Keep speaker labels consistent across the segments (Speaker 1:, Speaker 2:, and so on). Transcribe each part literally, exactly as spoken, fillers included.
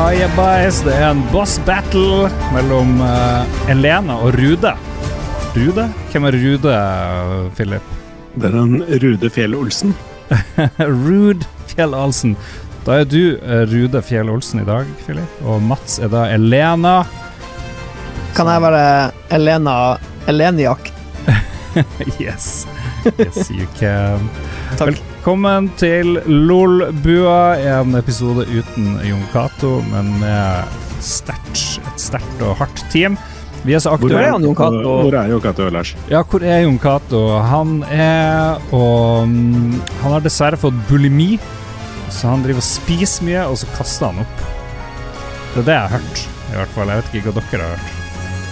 Speaker 1: yeah boys, det er en boss battle mellom uh, Elena og Rude. Rude? Hvem er Rude, Philip?
Speaker 2: Det er en Rude Fjell Olsen.
Speaker 1: Rude Fjell Olsen. Da er du uh, Rude Fjell Olsen i dag, Philip. Og Mats er da Elena.
Speaker 3: Kan jeg være Elena Eleniak?
Speaker 1: Yes. Yes, you can. Velkommen til LOL-bua, en episode uten Jon Cato, men med sterkt, et sterkt og hardt team. Vi er så aktuelle.
Speaker 3: Hvor er han, Jon Cato?
Speaker 2: Hvor er Jon Cato, Lars?
Speaker 1: Ja, hvor er Jon Cato? Han er, og um, han har dessverre fått bulimi, så han driver og spiser mye, og så kaster han opp. Det er det jeg har hørt, i hvert fall. Jeg vet ikke hva dere har hørt.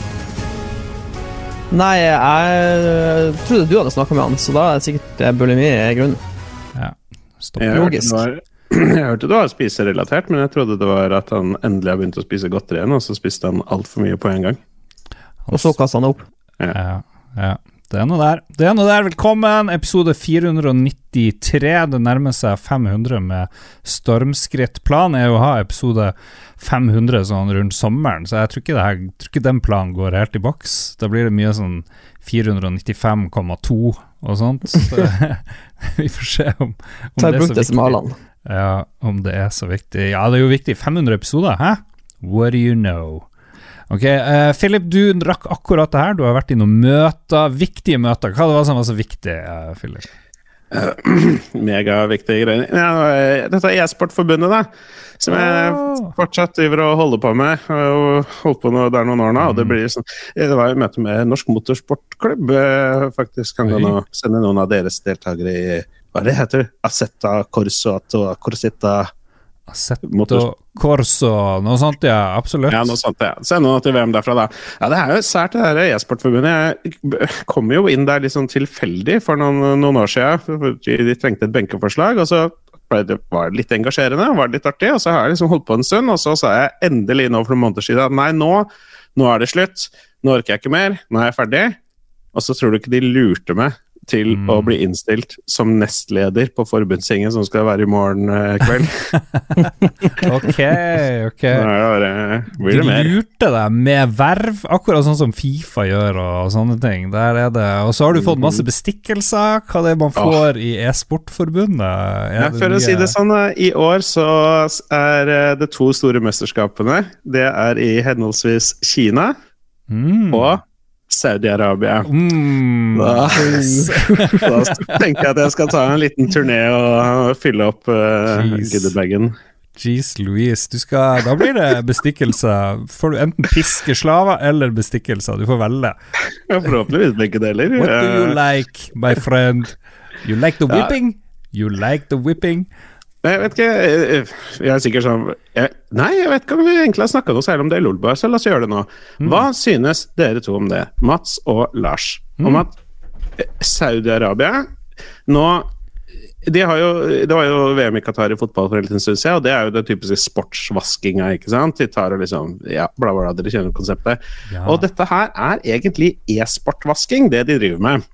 Speaker 3: Nei, jeg trodde du hadde snakket med han, så da er det sikkert bulimi i grunnen.
Speaker 1: Ja, stopp.
Speaker 2: Jeg
Speaker 3: Logisk.
Speaker 2: Hørte var, jeg hørte det var spiserelatert, men jeg trodde det var at han endelig har begynt å spise godteri igjen, og så spiste han alt for mye på en gang.
Speaker 3: Og så kastet han opp.
Speaker 1: Ja, ja. Det er noe der. Det er noe der. Velkommen, episode fire hundre nittitre. Det nærmer seg fem hundre med stormskritt. Planen er jo å ha episode fem hundre sånn rundt sommeren, så jeg tror ikke, det her, tror ikke den planen går helt i boks. Da blir det mye sånn fire hundre nittifem komma to og sånt. Så vi får se om, om det er så viktig. Ja, om det er så viktig. Ja, det er jo viktig. fem hundre episoder, hæ? What do you know? Ok, uh, Philip, du rakk akkurat det her. Du har vært i noen møter, viktige møter. Hva det var som var så viktig, uh, Philip?
Speaker 2: Uh, mega viktige greier. Ja, dette er e-sportforbundet da, som jeg oh. fortsatt driver og holder på med, og holdt på noe der noen år nå, og det blir sånn, det var et møte med Norsk Motorsportklubb, uh, faktisk kan gå nå sende noen av deres deltakere i, hva det heter, Assetto Corsa og Corsetta
Speaker 1: Assetto Corsa, noe sånt, ja, absolutt.
Speaker 2: Ja, noe sånt, ja. Send noe til hvem derfra da. Ja, det er jo sært det der e-sportforbundet. Jeg kom jo inn der litt sånn tilfeldig for noen, noen år siden. De trengte et benkeforslag, og så ble det var litt engasjerende, var det litt artig, og så har jeg liksom holdt på en stund, og så sa jeg endelig nå for noen måneder siden, nei, nå, nå er det slutt, nå orker jeg ikke mer, nå er jeg ferdig, og så tror du ikke de lurte meg til mm. å bli innstilt som nestleder på forbundsingen som skal være i morgen eh, kveld.
Speaker 1: ok, ok.
Speaker 2: Ja, det, blir det
Speaker 1: de
Speaker 2: mer.
Speaker 1: lurte deg med verv, akkurat sånn som FIFA gjør og sånne ting. Der er det. Og så har du fått masse bestikkelser. Hva det er man får oh. i e-sportforbundet?
Speaker 2: Ja, for å si det sånn, i år så er det to store mesterskapene. Det er i henholdsvis Kina mm. og Saudi-Arabia. Mm. Da, da tenker jeg at jeg skal ta en liten turné og fylle opp uh, goodiebagen.
Speaker 1: Jeez Louise, du skal, da blir det bestikkelser. Får du enten piske slaver eller bestikkelser, du får velge.
Speaker 2: Ja, forhåpentligvis begge deler.
Speaker 1: What do you like, my friend? You like the whipping? You like the whipping?
Speaker 2: Jeg vet ikke, jeg er sikkert sånn jeg, Nei, jeg vet ikke om vi egentlig har snakket noe særlig om det i LOL-bua, så la oss gjøre det nå. Hva mm. synes dere to om det, Mats og Lars, om mm. at Saudi-Arabia nå de har jo, det var jo V M i Qatar i fotball for en liten stund siden, og det er jo den typiske sportsvaskinga, ikke sant? De tar og liksom, ja, bla bla, dere kjenner konseptet. Ja. Og dette her er egentlig e-sportvasking, det de driver med.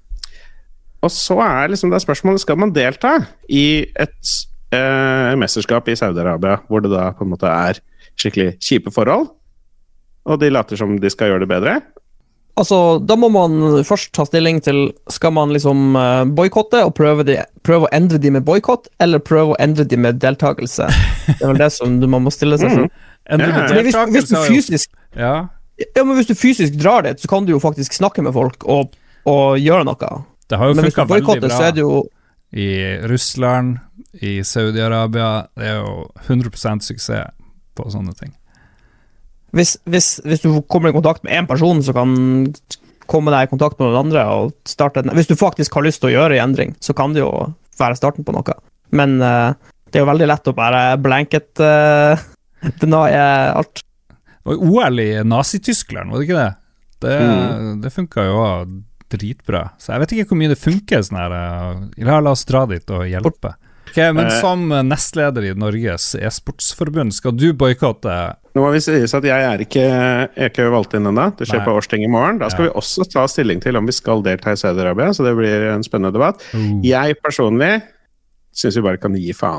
Speaker 2: Og så er liksom det spørsmålet, skal man delta i et Eh, mesterskap i Saudi-Arabia, hvor det da på en måte er skikkelig kjipe forhold, og de later som de skal gjøre det bedre?
Speaker 3: Altså, da må man først ta stilling til, skal man liksom uh, boykotte og prøve, de, prøve å endre de med boykott, eller prøve å endre de med deltakelse? Det er vel det som man må stille seg for.
Speaker 1: Mm. Ja, ja.
Speaker 3: Hvis, hvis du fysisk
Speaker 1: ja.
Speaker 3: Ja, men hvis du fysisk drar det, så kan du jo faktisk snakke med folk og, og gjøre noe.
Speaker 1: Det har jo
Speaker 3: men hvis du boykotter, så er det jo
Speaker 1: i Russland, i Saudi-Arabia, det er jo hundre prosent suksess på sånne ting.
Speaker 3: Hvis, hvis, hvis du kommer i kontakt med en person, så kan komme deg i kontakt med noen andre og starte en, hvis du faktisk har lyst til å gjøre en endring, så kan det jo være starten på noe. Men uh, det er jo veldig lett å bare blanket uh, deny alt.
Speaker 1: Og O L i Nazi-Tyskland, var det ikke det? Det, mm. det funket jo dritbra. Så jeg vet ikke hvor mye det funker sånn her. La oss dra dit og hjelpe. Ok, men eh, som nestleder i Norges e-sportsforbund, skal du boykotte?
Speaker 2: Nå må vi si at jeg er ikke, jeg er ikke valgt inn enda. Det skjer Nei. På årsting i morgen. Da skal ja. Vi også ta stilling til om vi skal delta i Saudi-Arabia, så det blir en spennende debatt. Uh. Jeg personlig synes vi bare kan gi faen.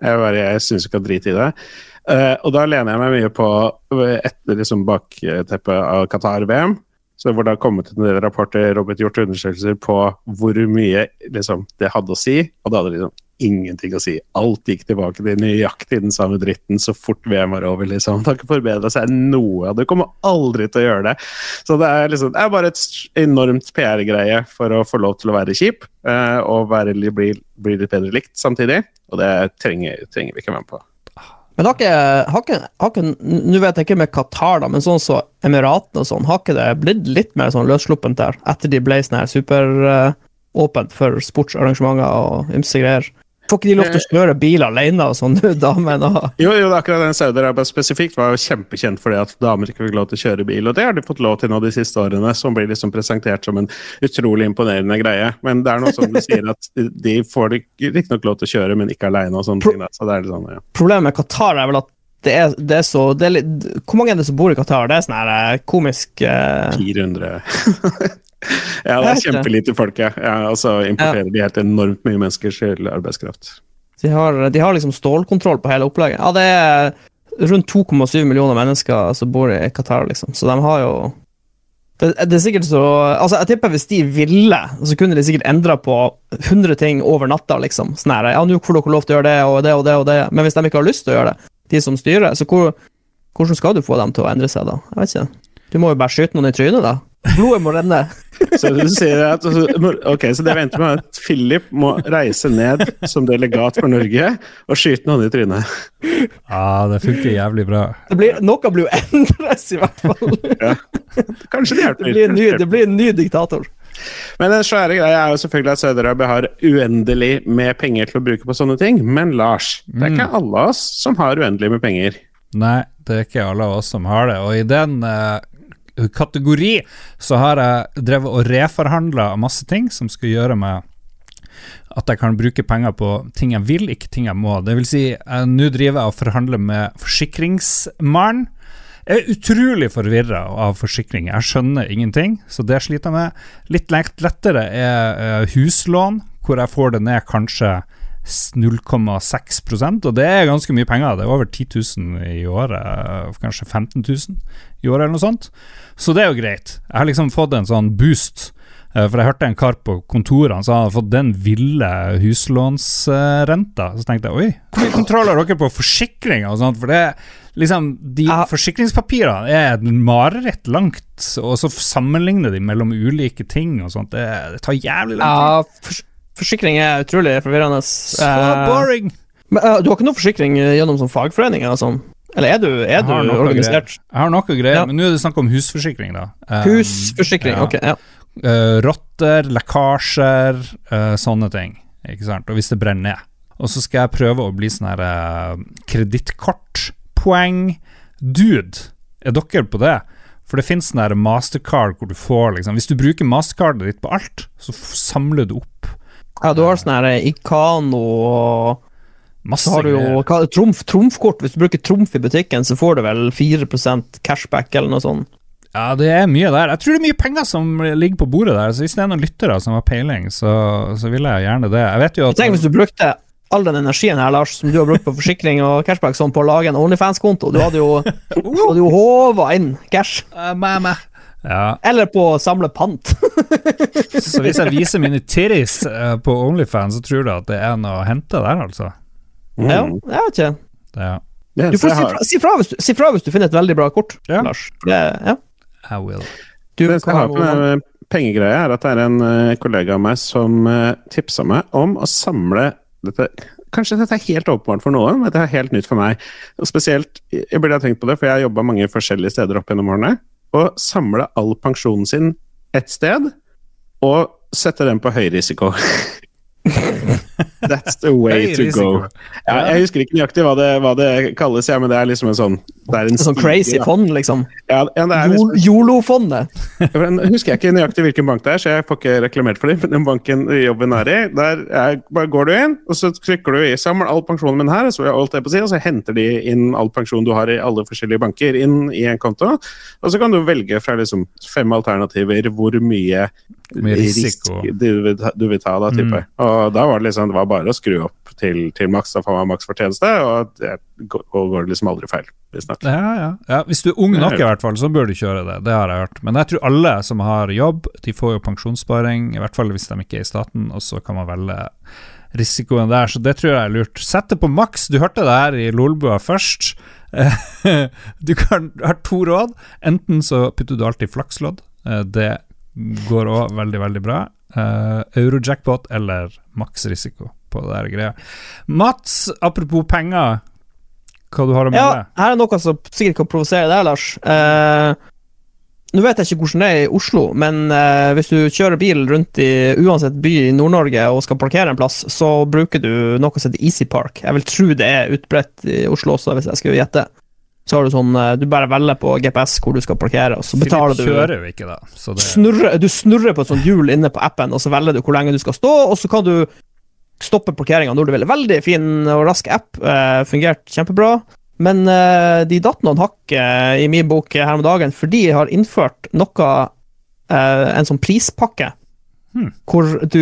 Speaker 2: Jeg, bare, jeg synes ikke at drit i det. Uh, og da lener jeg meg mye på etter liksom bakteppet av Qatar-V M, så hvor det har kommet en del rapporter og blitt gjort undersøkelser på hvor mye liksom, det hadde å si, og det hadde liksom ingenting å si. Alt gikk tilbake til nøyaktig den samme dritten så fort V M var over, liksom. Det har ikke forbedret seg noe, og det kommer aldri til å gjøre det. Så det er, liksom, det er bare et enormt P R-greie for å få lov til å være kjip, uh, og være, bli, bli litt bedre likt samtidig, og det trenger, trenger vi ikke være med på.
Speaker 3: Men har ikke, har ikke, har ikke, nå vet jeg ikke med Qatar da, men sånn så Emiratene og sånn, har ikke det blitt litt mer sånn løssluppent der, etter de ble sånn her super uh, åpent for sportsarrangementer og ymse greier? Får ikke de lov til å kjøre bil alene og sånn, damen? Og...
Speaker 2: Jo, jo, det er akkurat den Saudi-Arabia spesifikt var jo kjempekjent fordi at damer ikke fikk lov til å kjøre bil, og det har de fått lov til nå de siste årene, som blir liksom presentert som en utrolig imponerende greie. Men det er noe som du sier at de får ikke nok lov til å kjøre, men ikke alene og sånne Pro- ting. Da. Så det er litt sånn, ja.
Speaker 3: Problemet med Qatar er vel at det er, det er så det er litt, hvor mange er det som bor i Qatar? Det er sånn her komisk uh...
Speaker 2: fire hundre Ja, det er kjempelite folk, ja. Ja, og så importerer ja. de helt enormt mye mennesker til arbeidskraft.
Speaker 3: De har, de har liksom stålkontroll på hele opplegget. Ja, det er rundt to komma syv millioner mennesker som bor i Qatar, liksom. Så de har jo... Det, det er sikkert så... Altså, jeg tipper hvis de ville, så kunne de sikkert endre på hundre ting over natta, liksom. Sånn her, ja, nå får dere lov til å gjøre det, og det, og det, og det. Men hvis de ikke har lyst til å gjøre det, de som styrer, så hvor, hvordan skal du få dem til å endre seg da? Jeg vet ikke. Du må jo bare skyte noen i trynet da. Blodet må renne.
Speaker 2: Så du sier at ok, så det venter med at Philip må reise ned som delegat for Norge og skyte noen i trynet.
Speaker 1: Ja, det funker jævlig bra.
Speaker 3: Det blir, noe blir jo endres i hvert fall.
Speaker 2: Ja. Kanskje det hjelper.
Speaker 3: Det blir, en ny, det blir en ny diktator.
Speaker 2: Men den svære greia er jo selvfølgelig at Saudi-Arabia har uendelig med penger til å bruke på sånne ting. Men Lars, det er ikke alle oss som har uendelig med penger.
Speaker 1: Nei, det er ikke alle oss som har det. Og i den... Uh kategori så har jeg drevet og reforhandlet masse ting som skal gjøre med at jeg kan bruke penger på ting jeg vil, ikke ting jeg må. Det vil si, jeg, nå driver jeg og forhandler med forsikringsmann. Jeg er utrolig forvirret av forsikring. Jeg skjønner ingenting, så det sliter jeg med. Litt lettere er huslån, hvor jeg får det ned kanskje null komma seks prosent, og det er ganske mye penger. Det er over ti tusen i året, kanskje femten tusen i året eller noe sånt. Så det er jo greit. Jeg har liksom fått en sånn boost, for jeg hørte en kar på kontoret, så han hadde fått den ville huslånsrenta. Så tenkte jeg, oi, hvor mye kontroll har dere på forsikring og sånt? For det liksom, de ja. forsikringspapirene er et mareritt langt, og så sammenligner de mellom ulike ting og sånt. Det, det tar jævlig lang tid.
Speaker 3: Ja, for forsikring er utrolig forvirrende.
Speaker 1: Så boring.
Speaker 3: Men, uh, du har ikke noe forsikring gjennom sånn fagforeninger og sånn? Eller er du, er du organisert?
Speaker 1: Greier. Jeg har noe greier, ja. Men nå er det snakk om husforsikring da.
Speaker 3: Um, husforsikring, ja. Ok, ja.
Speaker 1: Uh, rotter, lekkasjer, uh, sånne ting, ikke sant? Og hvis det brenner ned. Og så skal jeg prøve å bli sånn her uh, kredittkortpoeng. Dude, er dere på det? For det finnes sånn her Mastercard hvor du får liksom, hvis du bruker Mastercardet ditt på alt, så samler du opp.
Speaker 3: Ja, du har sånn her Ikano og
Speaker 1: masse
Speaker 3: så har du jo hva, trumf, trumfkort. Hvis du bruker trumf i butikken, så får du vel fire prosent cashback eller noe sånt.
Speaker 1: Ja, det er mye der. Jeg tror det er mye penger som ligger på bordet der, så hvis det er noen lyttere som har peiling, så, så vil jeg gjerne det. Jeg vet jo at...
Speaker 3: Tenk hvis du brukte all den energien her, Lars, som du har brukt på forsikring og cashback, sånn på å lage en OnlyFans-konto. Du hadde jo, du hadde jo håvet inn cash.
Speaker 1: Uh, mamma. Ja.
Speaker 3: Eller på å samle pant.
Speaker 1: Så hvis jeg viser mine titties uh, på OnlyFans, så tror du at det er noe å hente der, altså?
Speaker 3: Mm. Ja, jeg vet ikke.
Speaker 1: Ja.
Speaker 3: Du får si fra, si, fra hvis du, si fra hvis du finner et veldig bra kort,
Speaker 1: ja.
Speaker 3: Lars. Det, ja.
Speaker 1: I will.
Speaker 2: Du, det skal ha med pengegreie er at det er en uh, kollega av meg som uh, tipset meg om å samle dette. Kanskje dette er helt åpenbart for noen, men dette er helt nytt for meg. Og spesielt, jeg burde ha tenkt på det, for jeg har jobbet mange forskjellige steder opp gjennom årene, og samle all pensjonen sin et sted, og sette den på høy risiko. That's the way to go. Ja, jeg husker ikke nøyaktig hva det, hva det kalles, ja, men det er liksom en sånn det er en
Speaker 3: sånn crazy ja. Fond, liksom.
Speaker 2: Ja, ja, det er liksom
Speaker 3: YOLO-fondet.
Speaker 2: Jeg husker jeg ikke nøyaktig hvilken bank det er, så jeg får ikke reklamert for det, men den banken jobben er i, der er, bare går du inn, og så trykker du i sammen all pensjonen min her, så, alt det på siden, og så henter de inn all pensjon du har i alle forskjellige banker inn i en konto, og så kan du velge fra liksom fem alternativer hvor mye
Speaker 1: risiko
Speaker 2: du, du vil ta da, type. Mm. Og da var det liksom, det var bare å skru opp til, til maks, da får man maks fortjeneste, og det går, går liksom aldri feil.
Speaker 1: Ja, ja. ja, hvis du er ung nok i hvert fall, så bør du kjøre det, det har jeg hørt. Men jeg tror alle som har jobb, de får jo pensjonssparing, i hvert fall hvis de ikke er i staten, og så kan man velge risikoen der, så det tror jeg er lurt. Sett det på maks, du hørte det her i Lolbua først. Du kan, har to råd, enten så putter du alltid flakslodd, det går også veldig, veldig bra. Uh, Eurojackpot eller maks risiko på det der greia. Mats, apropos penger, hva du har å melde?
Speaker 3: Ja, her er noe som sikkert kan provosere deg, Lars. Uh, nå vet jeg ikke hvordan det er i Oslo, men uh, hvis du kjører bil rundt i uansett by i Nord-Norge og skal parkere en plass, så bruker du noe som heter Easy Park. Jeg vil tro det er utbredt i Oslo også, hvis jeg skulle gjette. Så har du sånn, du bare velger på G P S hvor du skal parkere, og så betaler du.
Speaker 1: Kjører jo ikke da. Så det...
Speaker 3: snurrer, du snurrer på et sånt hjul inne på appen, og så velger du hvor lenge du skal stå, og så kan du stoppe parkeringen når du vil. Veldig fin og rask app, eh, fungert kjempebra. Men eh, de datt noen hakk eh, i min bok her om dagen, fordi de har innført noe, eh, en sånn prispakke, hmm. hvor du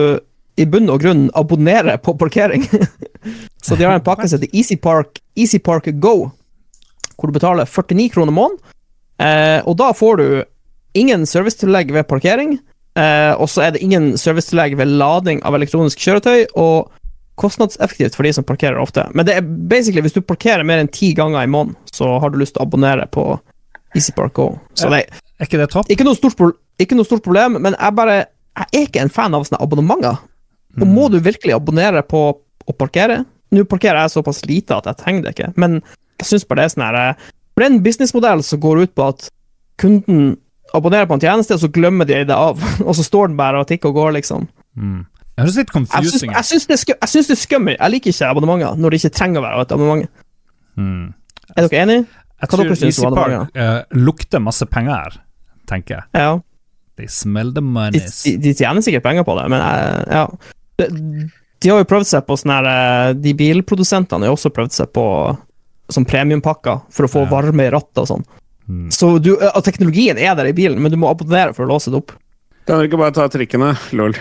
Speaker 3: i bunn og grunn abonnerer på parkering. Så de har en pakke som heter Easy Park, Easy Park Go, hvor du betaler førtini kroner måneden, eh, og da får du ingen servicetillegg ved parkering, eh, og så er det ingen servicetillegg ved lading av elektronisk kjøretøy, og kostnadseffektivt for de som parkerer ofte. Men det er basically, hvis du parkerer mer enn ti ganger i måneden, så har du lyst til å abonnere på Easy Park Go. Så det
Speaker 1: er ikke det topp?
Speaker 3: Ikke noe stort, pro- ikke noe stort problem, men jeg bare, jeg er ikke en fan av sånne abonnementer. Og må du virkelig abonnere på å parkere? Nå parkerer jeg såpass lite at jeg trenger det ikke, men jeg synes bare det er sånn her, for det er en businessmodell som går ut på at kunden abonnerer på en tjeneste, og så glemmer de det av, og så står den bare og tikker og går, liksom.
Speaker 1: Mm. Jeg synes litt confusing.
Speaker 3: Jeg synes, jeg synes det, sku, jeg synes det er skummelt. Jeg liker ikke abonnementer når det ikke trenger å være et abonnement.
Speaker 1: Mm.
Speaker 3: Er dere enige?
Speaker 1: Jeg Hva tror Easy Park uh, lukter masse penger her, tenker jeg.
Speaker 3: Ja.
Speaker 1: They smell the money.
Speaker 3: De, de, de tjener sikkert penger på det, men uh, ja. De, de har jo prøvd seg på sånne her, de bilprodusentene har også prøvd seg på som premiumpakker for å få ja. varme i rattet og sånn. Mm. Så du, uh, teknologien er der i bilen, men du må abonnere for å låse det opp.
Speaker 2: Kan du ikke bare ta trikkene? Lol.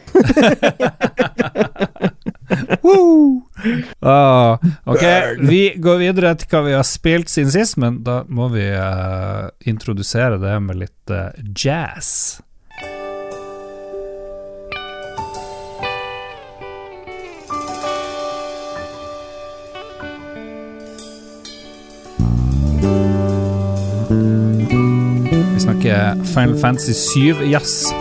Speaker 1: ah, ok, vi går videre til hva vi har spilt siden sist, men da må vi uh, introdusere det med litt uh, jazz. Vi snakker Final Fantasy syv jazz.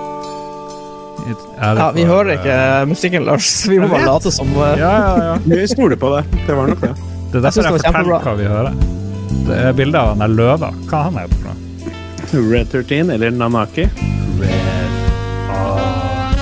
Speaker 3: Ja, vi hører ikke musikken, Lars. Vi må bare late som uh...
Speaker 1: Ja, ja, ja.
Speaker 2: Vi stoler på det. Det var nok det.
Speaker 1: Det er derfor jeg, jeg forteller hva vi hører. Det er bilder av den der løva. Hva han er på for noe?
Speaker 2: Red thirteen, eller Nanaki.
Speaker 1: Red. Oh.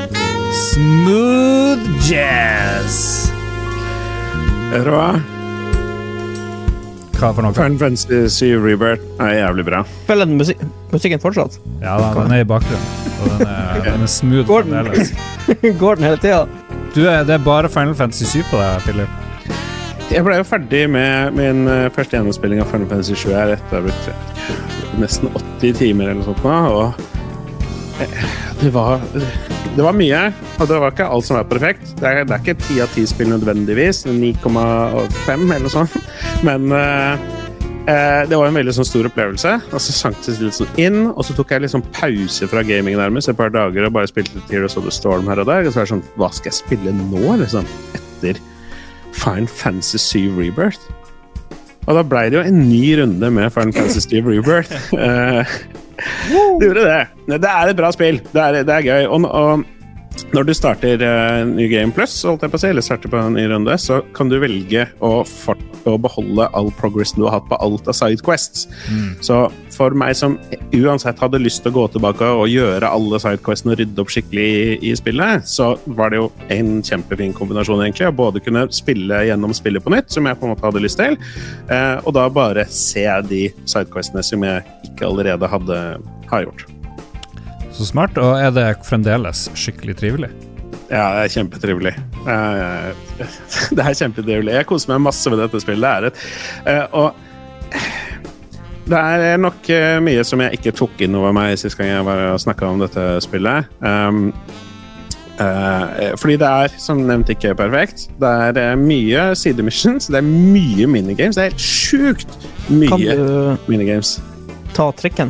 Speaker 1: Smooth jazz.
Speaker 2: Vet du hva?
Speaker 1: Hva for noe?
Speaker 2: Final Fantasy syv Rebirth er jævlig bra.
Speaker 3: Spiller den musik musikken fortsatt?
Speaker 1: Ja, da, den er i bakgrunnen. Og den er, okay. den er smooth.
Speaker 3: Går den, Går den hele tiden?
Speaker 1: Du, det er bare Final Fantasy syv på deg, Philip.
Speaker 2: Jeg ble jo ferdig med min første gjennomspilling av Final Fantasy sju her etter å ha brukt nesten åtti timer eller noe sånt nå, og det var, det var mye, og det var ikke alt som var perfekt. Det er, det er ikke ti av ti spill nødvendigvis, ni komma fem eller noe sånt, men uh, uh, det var en veldig sånn stor opplevelse, og så sank det litt sånn inn, og så tok jeg litt sånn pause fra gaming nærmest et par dager, og bare spilte litt Tears of the Storm her og der, og så var det sånn, hva skal jeg spille nå, liksom, etter Final Fantasy syv Rebirth? Og da ble det jo en ny runde med Final Fantasy syv Rebirth. Uh, det gjorde det. Det er et bra spill. Det er, det er gøy. Og, og når du starter uh, New Game Plus, holdt jeg på å si, eller starter på en ny runde, så kan du velge å, fort, å beholde all progressen du har hatt på alt av sidequests. Mm. Så for meg som uansett hadde lyst til å gå tilbake og gjøre alle sidequestene og rydde opp skikkelig i, i spillet, så var det jo en kjempefin kombinasjon egentlig, å både kunne spille gjennom spillet på nytt, som jeg på en måte hadde lyst til, uh, og da bare se de sidequestene som jeg ikke allerede hadde har gjort.
Speaker 1: Så smart, og er det fremdeles skikkelig trivelig?
Speaker 2: Ja, det er kjempetrivelig. Det er kjempetrivelig. Jeg koser meg masse med dette spillet. Det er et, og det er nok mye som jeg ikke tok inn over meg sist gang jeg var og snakket om dette spillet. Uh, fordi det er, som nevnt, ikke perfekt. Det er uh, mye sidemissions, det er mye minigames. Det er helt sjukt mye
Speaker 3: Kan du
Speaker 2: minigames.
Speaker 3: ta trikken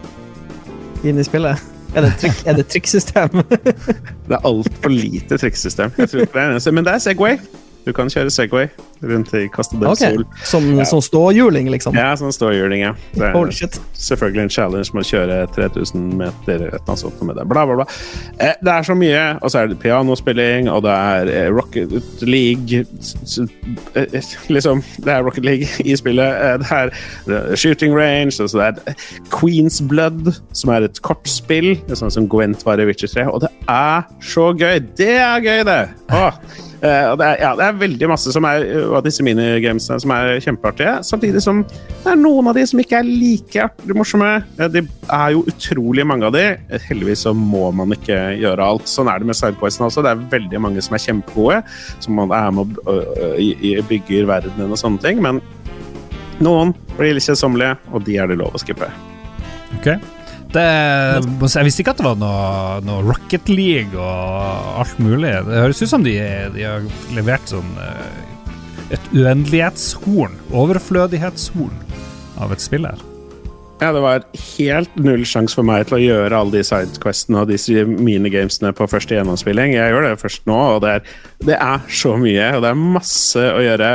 Speaker 3: inn i spillet? Er det, trikk, er det trikksystem?
Speaker 2: Det er alt for lite trikksystem. Jeg tror ikke det er eneste, men det er Segway. Du kan kjøre Segway rundt i Costa del
Speaker 3: Okay.
Speaker 2: Sol.
Speaker 3: Som,
Speaker 2: Ja.
Speaker 3: som ståhjuling, liksom?
Speaker 2: Ja, sånn ståhjuling, ja. Det
Speaker 3: Holy
Speaker 2: er
Speaker 3: shit.
Speaker 2: selvfølgelig en challenge med å kjøre tre tusen meter, et eller annet sånt med det. Bla, bla, bla. Eh, det er så mye, og så er det pianospilling, og det er eh, Rocket League, s- s- eh, liksom, det er Rocket League i spillet, eh, det er eh, Shooting Range, og så det er Queen's Blood, som er et kortspill, det er sånn som Gwent var i Witcher tre, og det er så gøy. Det er gøy, det! Åh! Uh, og det, er, ja, det er veldig masse som er, uh, av disse minigamesene som er kjempeartige, samtidig som det er noen av de som ikke er like artig morsomme. Uh, det er jo utrolig mange av de. Uh, heldigvis så må man ikke gjøre alt. Sånn er det med sidequesten også. Det er veldig mange som er kjempegode, som man er med og uh, uh, bygger verdenen og sånne ting, men noen blir litt kjedsommelige, og de er det lov å skippe.
Speaker 1: Ok. Det, jeg visste ikke at det var noe, noe Rocket League og alt mulig. Det høres ut som de, de har levert sånn eh, et uendelighetshorn, overflødighetshorn av et spill her.
Speaker 2: Ja, det var helt null sjanse for meg til å gjøre alle de sidequestene og disse minigamesene på første gjennomspilling. Jeg gjør det først nå, og det er, det er så mye, og det er masse å gjøre.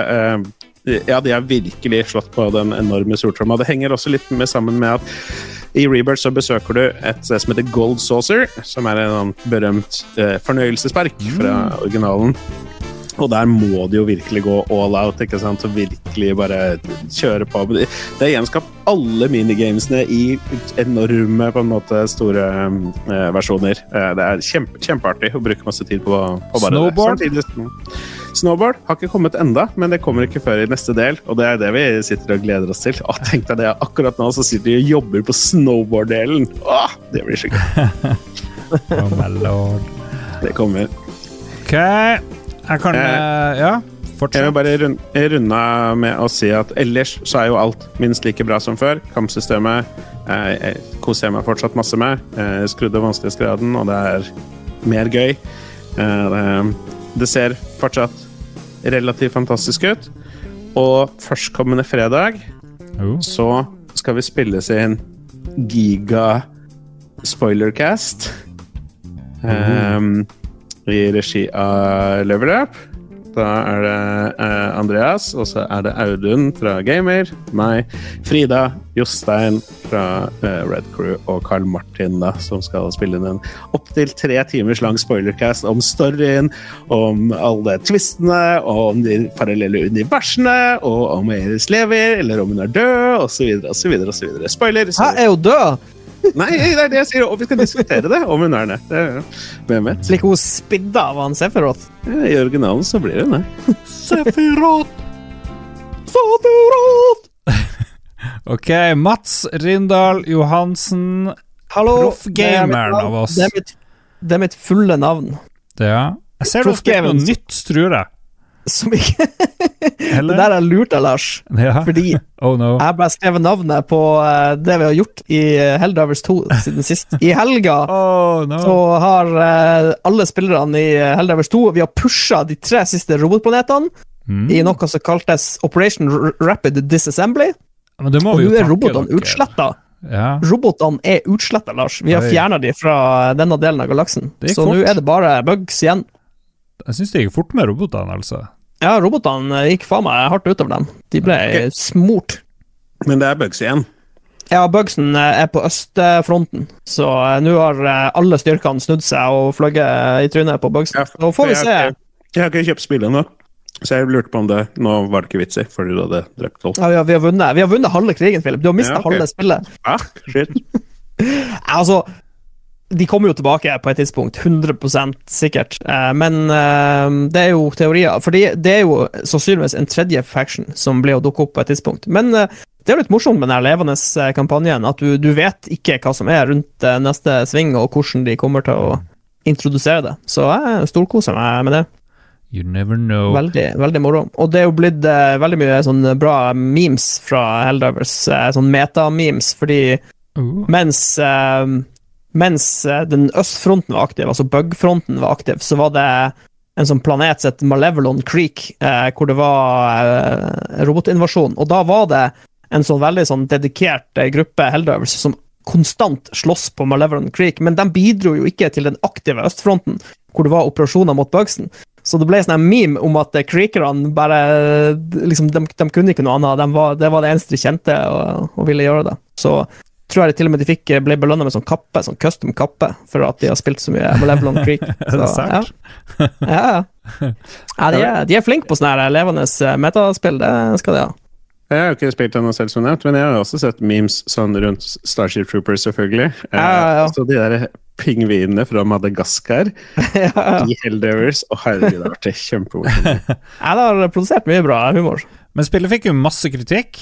Speaker 2: Ja, de har virkelig slått på den enorme stortromma. Det henger også litt med sammen med at i Rebirth så besøker du et sted som heter Gold Saucer, som er en berømt eh, fornøyelsespark fra originalen. Og der må de jo virkelig gå all out, ikke sant? Og virkelig bare kjøre på. Det er gjenskapt alle minigamesene i enorme, på en måte, store eh, versjoner. Eh, det er kjempe, kjempeartig å bruke masse tid på, på bare
Speaker 1: Snowboard?
Speaker 2: det. Samtidig, Snowboard har ikke kommet enda, men det kommer ikke før i neste del, og det er det vi sitter og gleder oss til. Åh, tenk deg det, akkurat nå så sitter vi og jobber på snowboard-delen. Åh, det blir så gøy.
Speaker 1: Oh my lord.
Speaker 2: Det kommer.
Speaker 1: Ok, jeg kan, eh, ja,
Speaker 2: Jeg vil
Speaker 1: fortsett.
Speaker 2: bare rund- runde av med å si at ellers så er jo alt minst like bra som før. Kampsystemet eh, jeg koser jeg meg fortsatt masse med. Jeg skrudde vanskelighetsgraden, og det er mer gøy. Eh, det, det ser fortsatt relativt fantastisk ut. Og førstkommende fredag
Speaker 1: Oh.
Speaker 2: så skal vi spille sin giga spoilercast um, i regi av Level Up. Da er det eh, Andreas, og så er det Audun fra Gamer, meg, Frida, Jostein fra eh, Red Crew og Karl Martin da, som skal spille inn en opptil tre timers lang spoilercast om storyen, om alle twistene, og om de parallelle universene, og om Eris lever, eller om hun er død, og så videre, og så videre, og så videre. Spoiler!
Speaker 3: Hæ, er jo død?
Speaker 2: Nei, det er det jeg sier, og vi skal diskutere det, om hun er det. Det er hvem vet.
Speaker 3: Slik hun spidda av han Sephiroth.
Speaker 2: I originalen så blir hun det.
Speaker 1: Sephiroth!
Speaker 3: Sephiroth!
Speaker 1: Ok, Mats Rindal Johansen,
Speaker 3: Hallo.
Speaker 1: proffgameren
Speaker 3: det er mitt
Speaker 1: av oss.
Speaker 3: Det er mitt, det er mitt fulle navn.
Speaker 1: Ja. Jeg ser du har spilt noe
Speaker 3: Proffgameren.
Speaker 1: nytt, tror jeg.
Speaker 3: Som ikke Det
Speaker 1: Eller?
Speaker 3: der er lurt av Lars.
Speaker 1: Ja.
Speaker 3: Fordi
Speaker 1: Oh no.
Speaker 3: jeg bare skrev navnet på eh, det vi har gjort i eh, Helldivers to siden sist. I helga
Speaker 1: Oh no.
Speaker 3: så har eh, alle spillerne i eh, Helldivers to Vi har pusha de tre siste robotplanetene
Speaker 1: Mm.
Speaker 3: i noe som kaltes Operation R- Rapid Disassembly.
Speaker 1: Men det må
Speaker 3: Og
Speaker 1: vi jo
Speaker 3: nå er
Speaker 1: takke
Speaker 3: robotene
Speaker 1: dere.
Speaker 3: utsletta.
Speaker 1: Ja.
Speaker 3: Robotene er utsletta, Lars. Vi har
Speaker 1: Oi.
Speaker 3: fjerna de fra denne delen av galaksen.
Speaker 1: Det gikk
Speaker 3: Så nå
Speaker 1: fort.
Speaker 3: er det bare bugs igjen.
Speaker 1: Jeg synes det gikk fort med robotene, altså.
Speaker 3: Ja, robotene gikk faen meg hardt utover dem. De ble
Speaker 2: Ok.
Speaker 3: smurt.
Speaker 2: Men det er bugs igjen.
Speaker 3: Ja, bugsen eh, er på østfronten, så eh, nå har eh, alle styrkene snudd seg og fløyet i trynet på bugsen.
Speaker 2: Ja,
Speaker 3: Så får vi
Speaker 2: jeg
Speaker 3: se.
Speaker 2: har ikke- Jeg har ikke kjøpt spillet ennå, så jeg lurte på om det. Nå var det ikke vits i, fordi du hadde drept tolv.
Speaker 3: Ja, vi, har, vi, har vunnet, vi har vunnet halve krigen, Philip. Du har mista
Speaker 2: Ja, ok.
Speaker 3: halve spillet.
Speaker 2: Ah, shit.
Speaker 3: Altså, de kommer jo tilbake på et tidspunkt, hundre prosent sikkert. Eh, men eh, det er jo teorier. Fordi det er jo sannsynligvis en tredje faction som blir å dukke opp på et tidspunkt. Men eh, det er jo litt morsomt med den her levende eh, kampanjen, at du, du vet ikke hva som er rundt eh, neste sving, og hvordan de kommer til å introdusere det. Så jeg storkoser meg med det.
Speaker 1: You never know.
Speaker 3: Veldig, veldig moro. Og det er jo blitt eh, veldig mye sånn bra memes fra Helldivers, eh, sånn meta-memes, fordi
Speaker 1: Uh.
Speaker 3: mens eh, mens eh, den østfronten var aktiv, altså bugfronten var aktiv, så var det en sånn planet som het Malevelon Creek, eh, hvor det var eh, robotinvasjon, og da var det en sånn veldig sånn dedikert eh, gruppe Helldivers som konstant slåss på Malevelon Creek, men de bidro jo ikke til den aktive østfronten, hvor det var operasjoner mot bugsen. Så det ble sånn en meme om at eh, creekerne bare, liksom, de, de kunne ikke noe annet, de var, det var det eneste de kjente og, og ville gjøre det. Så tror jeg til og med de fikk, ble belønnet med sånn kappe, sånn custom kappe, for at de har spilt så mye Malevelon Creek. Så,
Speaker 1: er det sant?
Speaker 3: Ja, ja. ja de, er, de er flinke på sånne her levende metaspill, det skal de ha.
Speaker 2: Jeg har jo ikke spilt den selv som nevnt, men jeg har også sett memes sånn rundt Starship Troopers, selvfølgelig.
Speaker 3: Ja, ja, ja.
Speaker 2: Så de der pingvinene fra Madagaskar
Speaker 3: ja, ja.
Speaker 2: i Helldivers, og herregud, det har vært kjempemorsomt.
Speaker 3: Ja, det har produsert mye bra humor.
Speaker 1: Men spillet fikk jo masse kritikk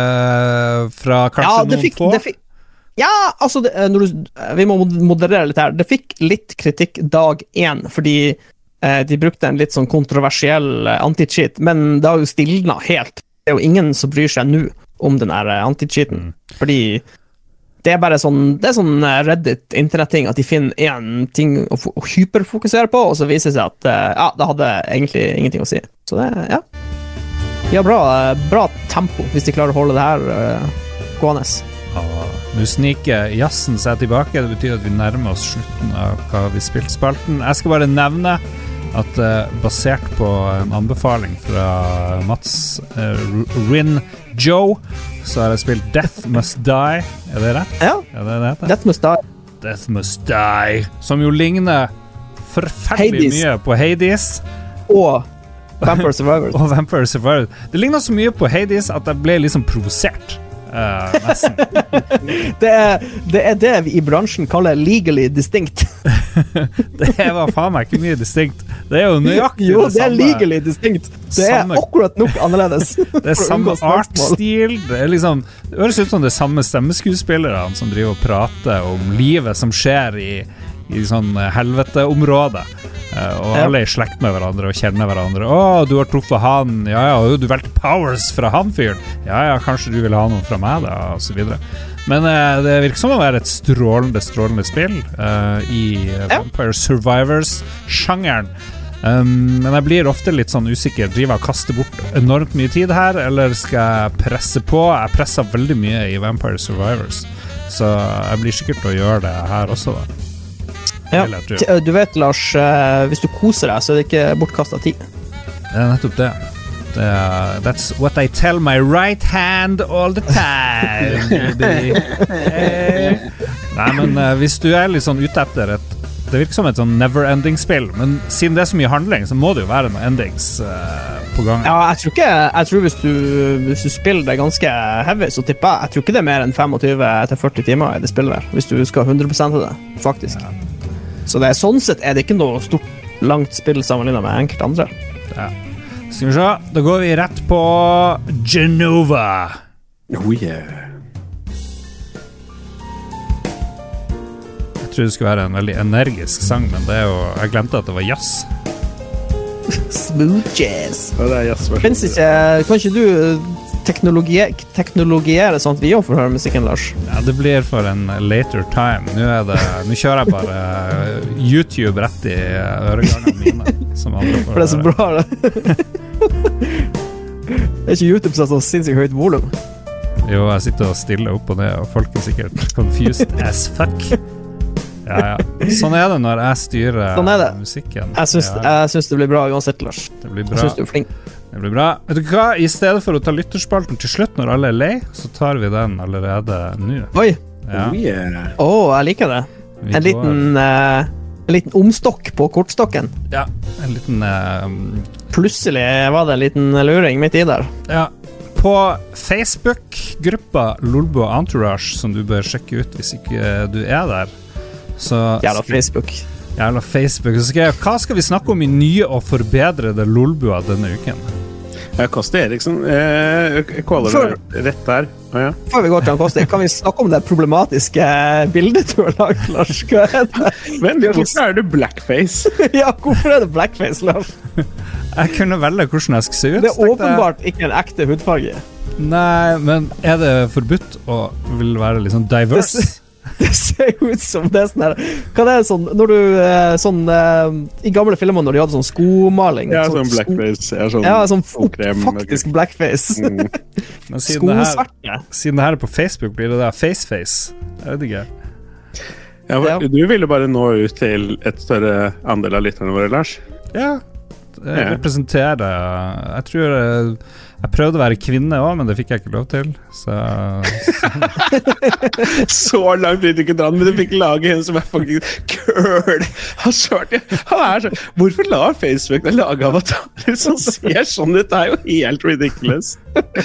Speaker 1: uh, fra kanskje
Speaker 3: ja, det
Speaker 1: noen
Speaker 3: fikk,
Speaker 1: få.
Speaker 3: Det fikk, ja, altså, det, når du, vi må moderere litt her. Det fikk litt kritikk dag én, fordi eh, de brukte en litt sånn kontroversiell eh, anti-cheat, men det har jo stilnet helt. Det er jo ingen som bryr seg nå om den her anti-cheaten, mm. fordi det er bare sånn, det er sånn Reddit-internett-ting, at de finner en ting å, å hyperfokusere på, og så viser det seg at ja, det hadde egentlig ingenting å si. Så det, ja. De har bra, bra tempo, hvis de klarer å holde det her uh, gående.
Speaker 1: Ah, nå sniker jazzen seg tilbake, det betyr at vi nærmer oss slutten av hva vi spilte spalten. Jeg skal bare nevne at uh, basert på en anbefaling fra Mats uh, Rin Joe, så har jeg spilt Death Must Die. Er det rett?
Speaker 3: Ja,
Speaker 1: er det det heter?
Speaker 3: Death Must Die.
Speaker 1: Death Must Die, som jo ligner forferdelig
Speaker 3: Hades.
Speaker 1: mye på Hades.
Speaker 3: Og Vampire Survivors.
Speaker 1: og Vampire Survivors. Det ligner så mye på Hades at jeg ble liksom provosert. Uh, nesten.
Speaker 3: det, er, det er det vi i bransjen kaller legally distinct.
Speaker 1: Det var faen meg ikke mye distinkt. Det er jo nøyaktig
Speaker 3: jo,
Speaker 1: det,
Speaker 3: det er
Speaker 1: samme.
Speaker 3: legally distinct. Det
Speaker 1: samme,
Speaker 3: er akkurat nok annerledes.
Speaker 1: Det er samme artstil. Det er liksom, det høres ut som det samme stemmeskuespillerne som driver og prater om livet som skjer i, i sånn helveteområde. Uh, og
Speaker 3: ja.
Speaker 1: alle er i slekt med hverandre og kjenner hverandre. Å, du har truffet han. Ja, ja, du valgte powers fra han fyren. Ja, ja, kanskje du vil ha noen fra meg da, og så videre. Men uh, det virker som å være et strålende, strålende spill uh, i uh, Vampire Survivors-sjangeren. Um, men jeg blir ofte litt sånn usikker. Driver jeg og kaster bort enormt mye tid her, eller skal jeg presse på? Jeg presser veldig mye i Vampire Survivors, så jeg blir sikkert til å gjøre det her også da.
Speaker 3: Ja. Du vet, Lars, hvis du koser deg, så er det ikke bortkastet tid.
Speaker 1: Det er nettopp det. det er, that's what I tell my right hand all the time. Hey. Nei, men uh, hvis du er litt sånn ute etter et, det virker som et sånn never-ending-spill, men siden det er så mye handling, så må det jo være noen endings uh, på gang.
Speaker 3: Ja, jeg tror ikke, jeg tror hvis du, hvis du spiller det ganske heavy, så tipper jeg, jeg tror ikke det er mer enn tjuefem til førti timer i det spillet der, hvis du skal hundre prosent av det, faktisk. Ja. Så det er sånn sett er det ikke noe stort, langt spill sammenlignet med enkelte andre.
Speaker 1: Ja. Skal vi se, da går vi rett på Genova.
Speaker 2: Oh yeah.
Speaker 1: Jeg tror det skulle være en veldig energisk sang, men det er jo, jeg glemte at det var jazz.
Speaker 3: Smooth jazz.
Speaker 2: Ja, det er jazzversjon.
Speaker 3: Finns ikke, kan ikke du teknologiere, teknologiere sånn at vi også får høre musikken, Lars?
Speaker 1: Ja, det blir for en later time. Nå, er det, nå kjører jeg bare YouTube rett i øregangene mine, som andre får.
Speaker 3: For det er så bra, det. Det er ikke YouTube som har så sinnssykt høyt volum.
Speaker 1: Jo, jeg sitter og stiller opp og ned, og folk er sikkert confused as fuck. Ja, ja. Sånn er det når jeg styrer
Speaker 3: sånn
Speaker 1: musikken.
Speaker 3: Jeg synes,
Speaker 1: ja.
Speaker 3: jeg synes det blir bra uansett, Lars.
Speaker 1: Det blir bra.
Speaker 3: Jeg synes du er flink.
Speaker 1: Det blir bra. Vet du hva? I stedet for å ta lytterspalten til slutt når alle er lei, så tar vi den allerede nå.
Speaker 3: Oi!
Speaker 1: Ja.
Speaker 2: Oh, yeah.
Speaker 3: oh, jeg liker det.
Speaker 1: Vi
Speaker 3: en liten, uh, en liten omstokk på kortstokken.
Speaker 1: Ja, en liten uh,
Speaker 3: Plutselig var det en liten luring midt i der.
Speaker 1: Ja. På Facebook-gruppa Lolbo Entourage, som du bør sjekke ut hvis ikke du er der, så
Speaker 3: Jævla Facebook.
Speaker 1: Jævla Facebook. Så skal jeg, hva skal vi snakke om i nye og forbedrede Lolbua denne uken?
Speaker 2: Ja, Kosti Eriksen eh, kåler
Speaker 3: Før,
Speaker 2: det rett der. Oh, ja.
Speaker 3: Før vi går til han Kosti, kan vi snakke om det problematiske bildet du har lagt, Lars? Hva er det?
Speaker 2: Men hvorfor er du blackface?
Speaker 3: Ja, hvorfor er det blackface, Lars?
Speaker 1: Jeg kunne velge hvordan jeg skal se ut.
Speaker 3: Det er åpenbart ikke en ekte hudfarge.
Speaker 1: Nei, men er det forbudt å vil være litt sånn diverse?
Speaker 3: Det ser jo ut som det er sånn her. Hva det er sånn når du eh, sånn eh, i gamle filmer når de hadde sånn skomaling.
Speaker 2: Ja, sånn blackface. Ja, sånn,
Speaker 3: ja, sånn opp,
Speaker 2: krem,
Speaker 3: faktisk blackface.
Speaker 2: Mm.
Speaker 1: Men siden det, her,
Speaker 3: Skosverte.
Speaker 1: siden det her er på Facebook, blir det der faceface. Jeg vet ikke.
Speaker 2: Ja,
Speaker 3: Ja.
Speaker 2: du ville bare nå ut til et større andel av lytterne våre, Lars.
Speaker 1: Ja, jeg
Speaker 2: Ja.
Speaker 1: representerer Jeg tror jeg, jeg prøvde å være kvinne også, men det fikk jeg ikke lov til. Så,
Speaker 2: Så langt vil du ikke dra den, men du fikk lage en som er faktisk køl. Han svarte, han er så Hvorfor lar Facebook deg lage avatarer som ser sånn ut? Det er jo helt ridiculous.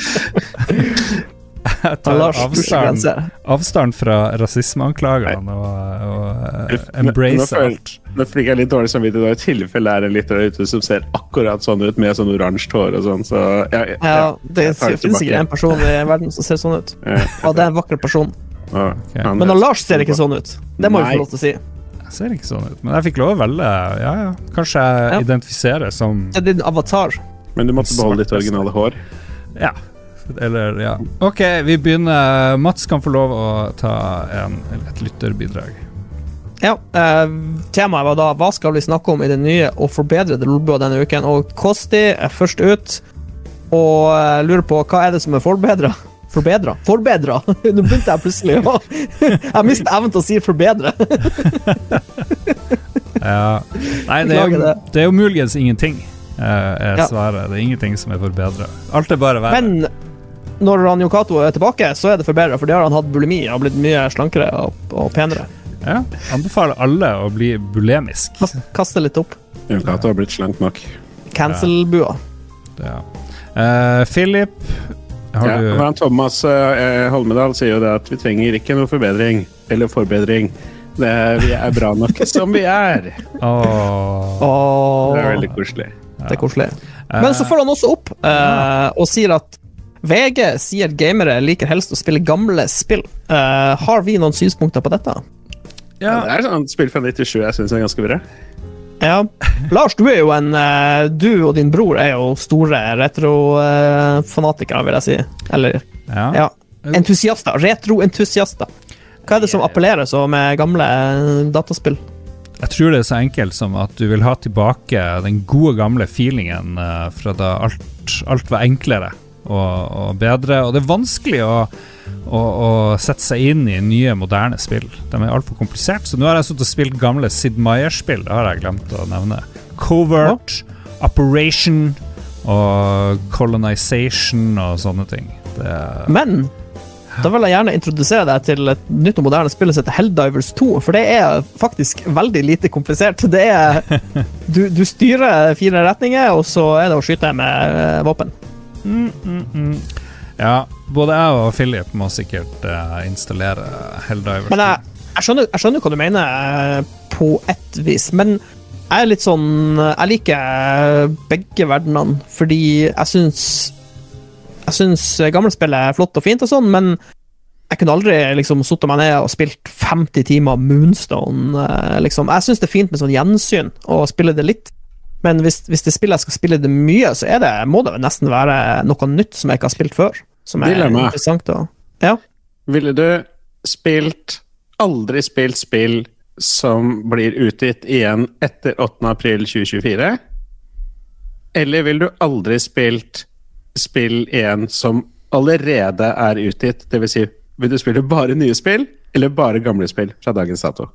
Speaker 1: jeg tar
Speaker 3: Lars,
Speaker 1: avstand,
Speaker 3: grenser.
Speaker 1: avstand fra rasismeanklagene og, og eh,
Speaker 2: Nå
Speaker 1: embrace
Speaker 2: føler-
Speaker 1: alt.
Speaker 2: Nå fikk jeg litt dårlig samvittighet. I tilfelle er det litt der ute som ser akkurat sånn ut, med sånn oransje hår og sånn. Så jeg, jeg,
Speaker 3: Ja, det
Speaker 2: jeg tar det
Speaker 3: finnes
Speaker 2: tilbake.
Speaker 3: ikke en person i verden som ser sånn ut.
Speaker 2: Ja,
Speaker 3: Ja, det er en vakker person.
Speaker 2: ja.
Speaker 1: Ok.
Speaker 2: Han-
Speaker 3: Men Lars ser ikke sånn ut. Det må vi
Speaker 2: Nei.
Speaker 3: få lov til å si.
Speaker 1: Jeg ser ikke sånn ut, men jeg fikk lov å velge. Ja, ja. Kanskje jeg
Speaker 3: Ja.
Speaker 1: identifiserer som
Speaker 3: Det er din avatar.
Speaker 2: Men du måtte beholde ditt originale hår.
Speaker 1: Ja. Eller, ja. Ok, vi begynner. Mats kan få lov å ta en, et lytterbidrag.
Speaker 3: Ja, eh, temaet var da hva skal vi snakke om i det nye og forbedrede Lolbua denne uken. Og Kosti er først ut og eh, lurer på hva er det som er forbedra. Forbedra? Forbedra! Nå begynte jeg plutselig å Jeg mistet evnen til å si forbedre.
Speaker 1: Ja. Nei, det er,
Speaker 3: Beklager
Speaker 1: jo,
Speaker 3: det.
Speaker 1: det er jo muligens ingenting, eh, er
Speaker 3: Ja.
Speaker 1: svaret. Det er ingenting som er forbedra. Alt er bare verre.
Speaker 3: Men når han Yokato er tilbake, så er det forbedra, for det har han hatt bulimi og blitt mye slankere og, og penere.
Speaker 1: Ja. Anbefaler alle å bli bulemisk.
Speaker 3: Kast, kaste litt opp.
Speaker 2: Junkato har blitt slank nok.
Speaker 3: Cancel-bua.
Speaker 1: Det, ja. Eh, Philip, har
Speaker 2: Ja,
Speaker 1: du
Speaker 2: men Thomas eh, Holmedal sier jo det at vi trenger ikke noe forbedring eller forbedring. Det, vi er bra nok som vi er.
Speaker 1: Åh.
Speaker 3: Åh,
Speaker 2: Det er veldig koselig.
Speaker 3: det er koselig.
Speaker 1: Eh,
Speaker 3: Men så får han også opp eh, og sier at V G sier gamere liker helst å spille gamle spill. Eh, har vi noen synspunkter på dette?
Speaker 2: Ja,
Speaker 1: ja.
Speaker 2: det er sånn spill fra nittisju jeg syns er ganske bra.
Speaker 3: Ja. Lars, du er jo en eh, Du og din bror er jo store retro-fanatikere, vil jeg si. Eller
Speaker 1: ja.
Speaker 3: ja, entusiaster. Retro-entusiaster. Hva er det som appellerer så med gamle eh, dataspill?
Speaker 1: Jeg tror det er så enkelt som at du vil ha tilbake den gode gamle feelingen eh, fra da alt, alt var enklere og, og bedre. Og det er vanskelig å, å, å sette seg inn i nye, moderne spill. De er altfor komplisert. Så nå har jeg sittet og spilt gamle Sid Meier-spill. Det har jeg glemt å nevne. Covert, Operation og Colonization og sånne ting. Det er
Speaker 3: Men da vil jeg gjerne introdusere deg til et nytt og moderne spill som heter Helldivers to, for det er faktisk veldig lite komplisert. Det er Du, du styrer fire retninger, og så er det å skyte med eh, våpen.
Speaker 1: Mm, mm, mm. Ja, både jeg og Philip må sikkert uh, installere Helldivers.
Speaker 3: Men jeg, jeg, skjønner, jeg skjønner hva du mener, eh, på ett vis. Men jeg er litt sånn Jeg liker begge verdenene, fordi jeg syns Jeg syns gamlespill er flott og fint og sånn, men jeg kunne aldri liksom sittet meg ned og spilt femti timer Moonstone, eh, liksom. Jeg syns det er fint med sånn gjensyn og spille det litt, men hvis, hvis det spillet jeg skal spille det mye, så er det, må det vel nesten være noe nytt som jeg ikke har spilt før. Som er
Speaker 2: Dilemma.
Speaker 3: interessant å Ja.
Speaker 2: Ville du spilt Aldri spilt spill som blir utgitt igjen etter åttende april tjue tjuefire? Eller vil du aldri spilt spill igjen som allerede er utgitt? Det vil si, vil du spille bare nye spill, eller bare gamle spill fra dagens dato?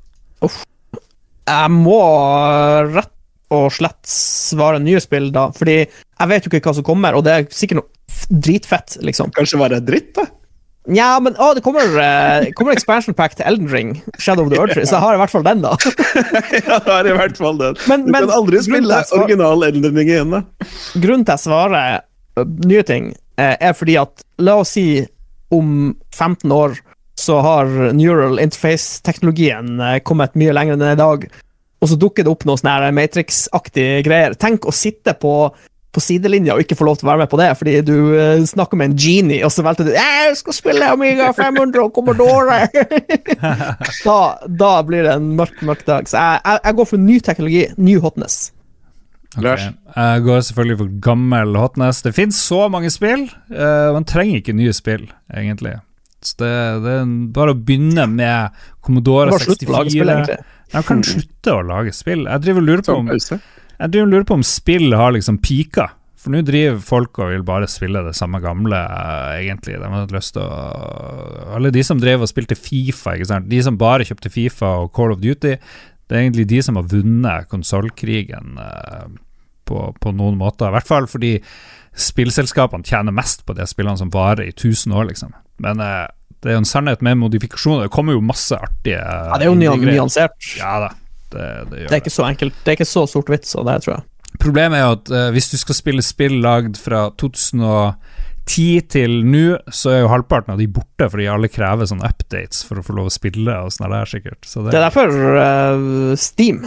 Speaker 3: Jeg må rett og slett svare nye spill, da, fordi jeg vet jo ikke hva som kommer, og det er sikkert noe f- dritfett, liksom.
Speaker 2: Kanskje bare dritt, da?
Speaker 3: Ja, men å, det kommer, eh, kommer expansion pack til Elden Ring, Shadow of the Earth, så jeg har i hvert fall den, da.
Speaker 2: Ja, det er i hvert fall den.
Speaker 3: Men-
Speaker 2: du
Speaker 3: men-
Speaker 2: kan aldri
Speaker 3: grunnen
Speaker 2: spille
Speaker 3: til at jeg svar-
Speaker 2: original Elden Ring igjen, da.
Speaker 3: Grunnen til jeg svarer ø, nye ting, eh, er fordi at, la oss si, om femten år, så har neural interface-teknologien eh, kommet mye lenger enn i dag, og så dukker det opp noe sånne her Matrix-aktige greier. Tenk å sitte på, på sidelinja og ikke få lov til å være med på det, fordi du eh, snakker med en genie, og så velter du «Jeg skal spille Amiga fem hundre og Commodore!» da, da blir det en mørk, mørk dag. Så jeg, jeg, jeg går for ny teknologi, ny hotness.
Speaker 1: Ok.
Speaker 2: Lars?
Speaker 1: Jeg går selvfølgelig for gammel hotness. Det finnes så mange spill. eh, man trenger ikke nye spill, egentlig. Så det, det er bare å begynne med Commodore
Speaker 3: Bare slutt på å lage spill,
Speaker 1: sekstifire.
Speaker 3: egentlig.
Speaker 1: De kan slutte å lage spill. Jeg driver og lurer på
Speaker 2: Sånn
Speaker 1: om
Speaker 2: pause.
Speaker 1: Jeg driver og lurer på om spill har liksom pika. For nå driver folk og vil bare spille det samme gamle, uh, egentlig. De har lyst til å Alle de som drev og spilte FIFA, ikke sant? De som bare kjøpte FIFA og Call of Duty, det er egentlig de som har vunnet konsolkrigen uh, på, på noen måter. I hvert fall fordi spillselskapene tjener mest på de spillene som varer i tusen år, liksom. Men uh, det er jo en sannhet med modifikasjoner. Det kommer jo masse artige uh,
Speaker 3: Ja, det er jo nyan- nyansert.
Speaker 1: Ja da, det, det gjør
Speaker 3: Det er ikke så enkelt. Det er ikke så sort-hvitt, så det tror jeg.
Speaker 1: Problemet er jo at uh, hvis du skal spille spill lagd fra to tusen ti til nå, så er jo halvparten av de borte, fordi alle krever sånne updates for å få lov å spille og sånn der sikkert. Så det,
Speaker 3: Det er derfor uh, Steam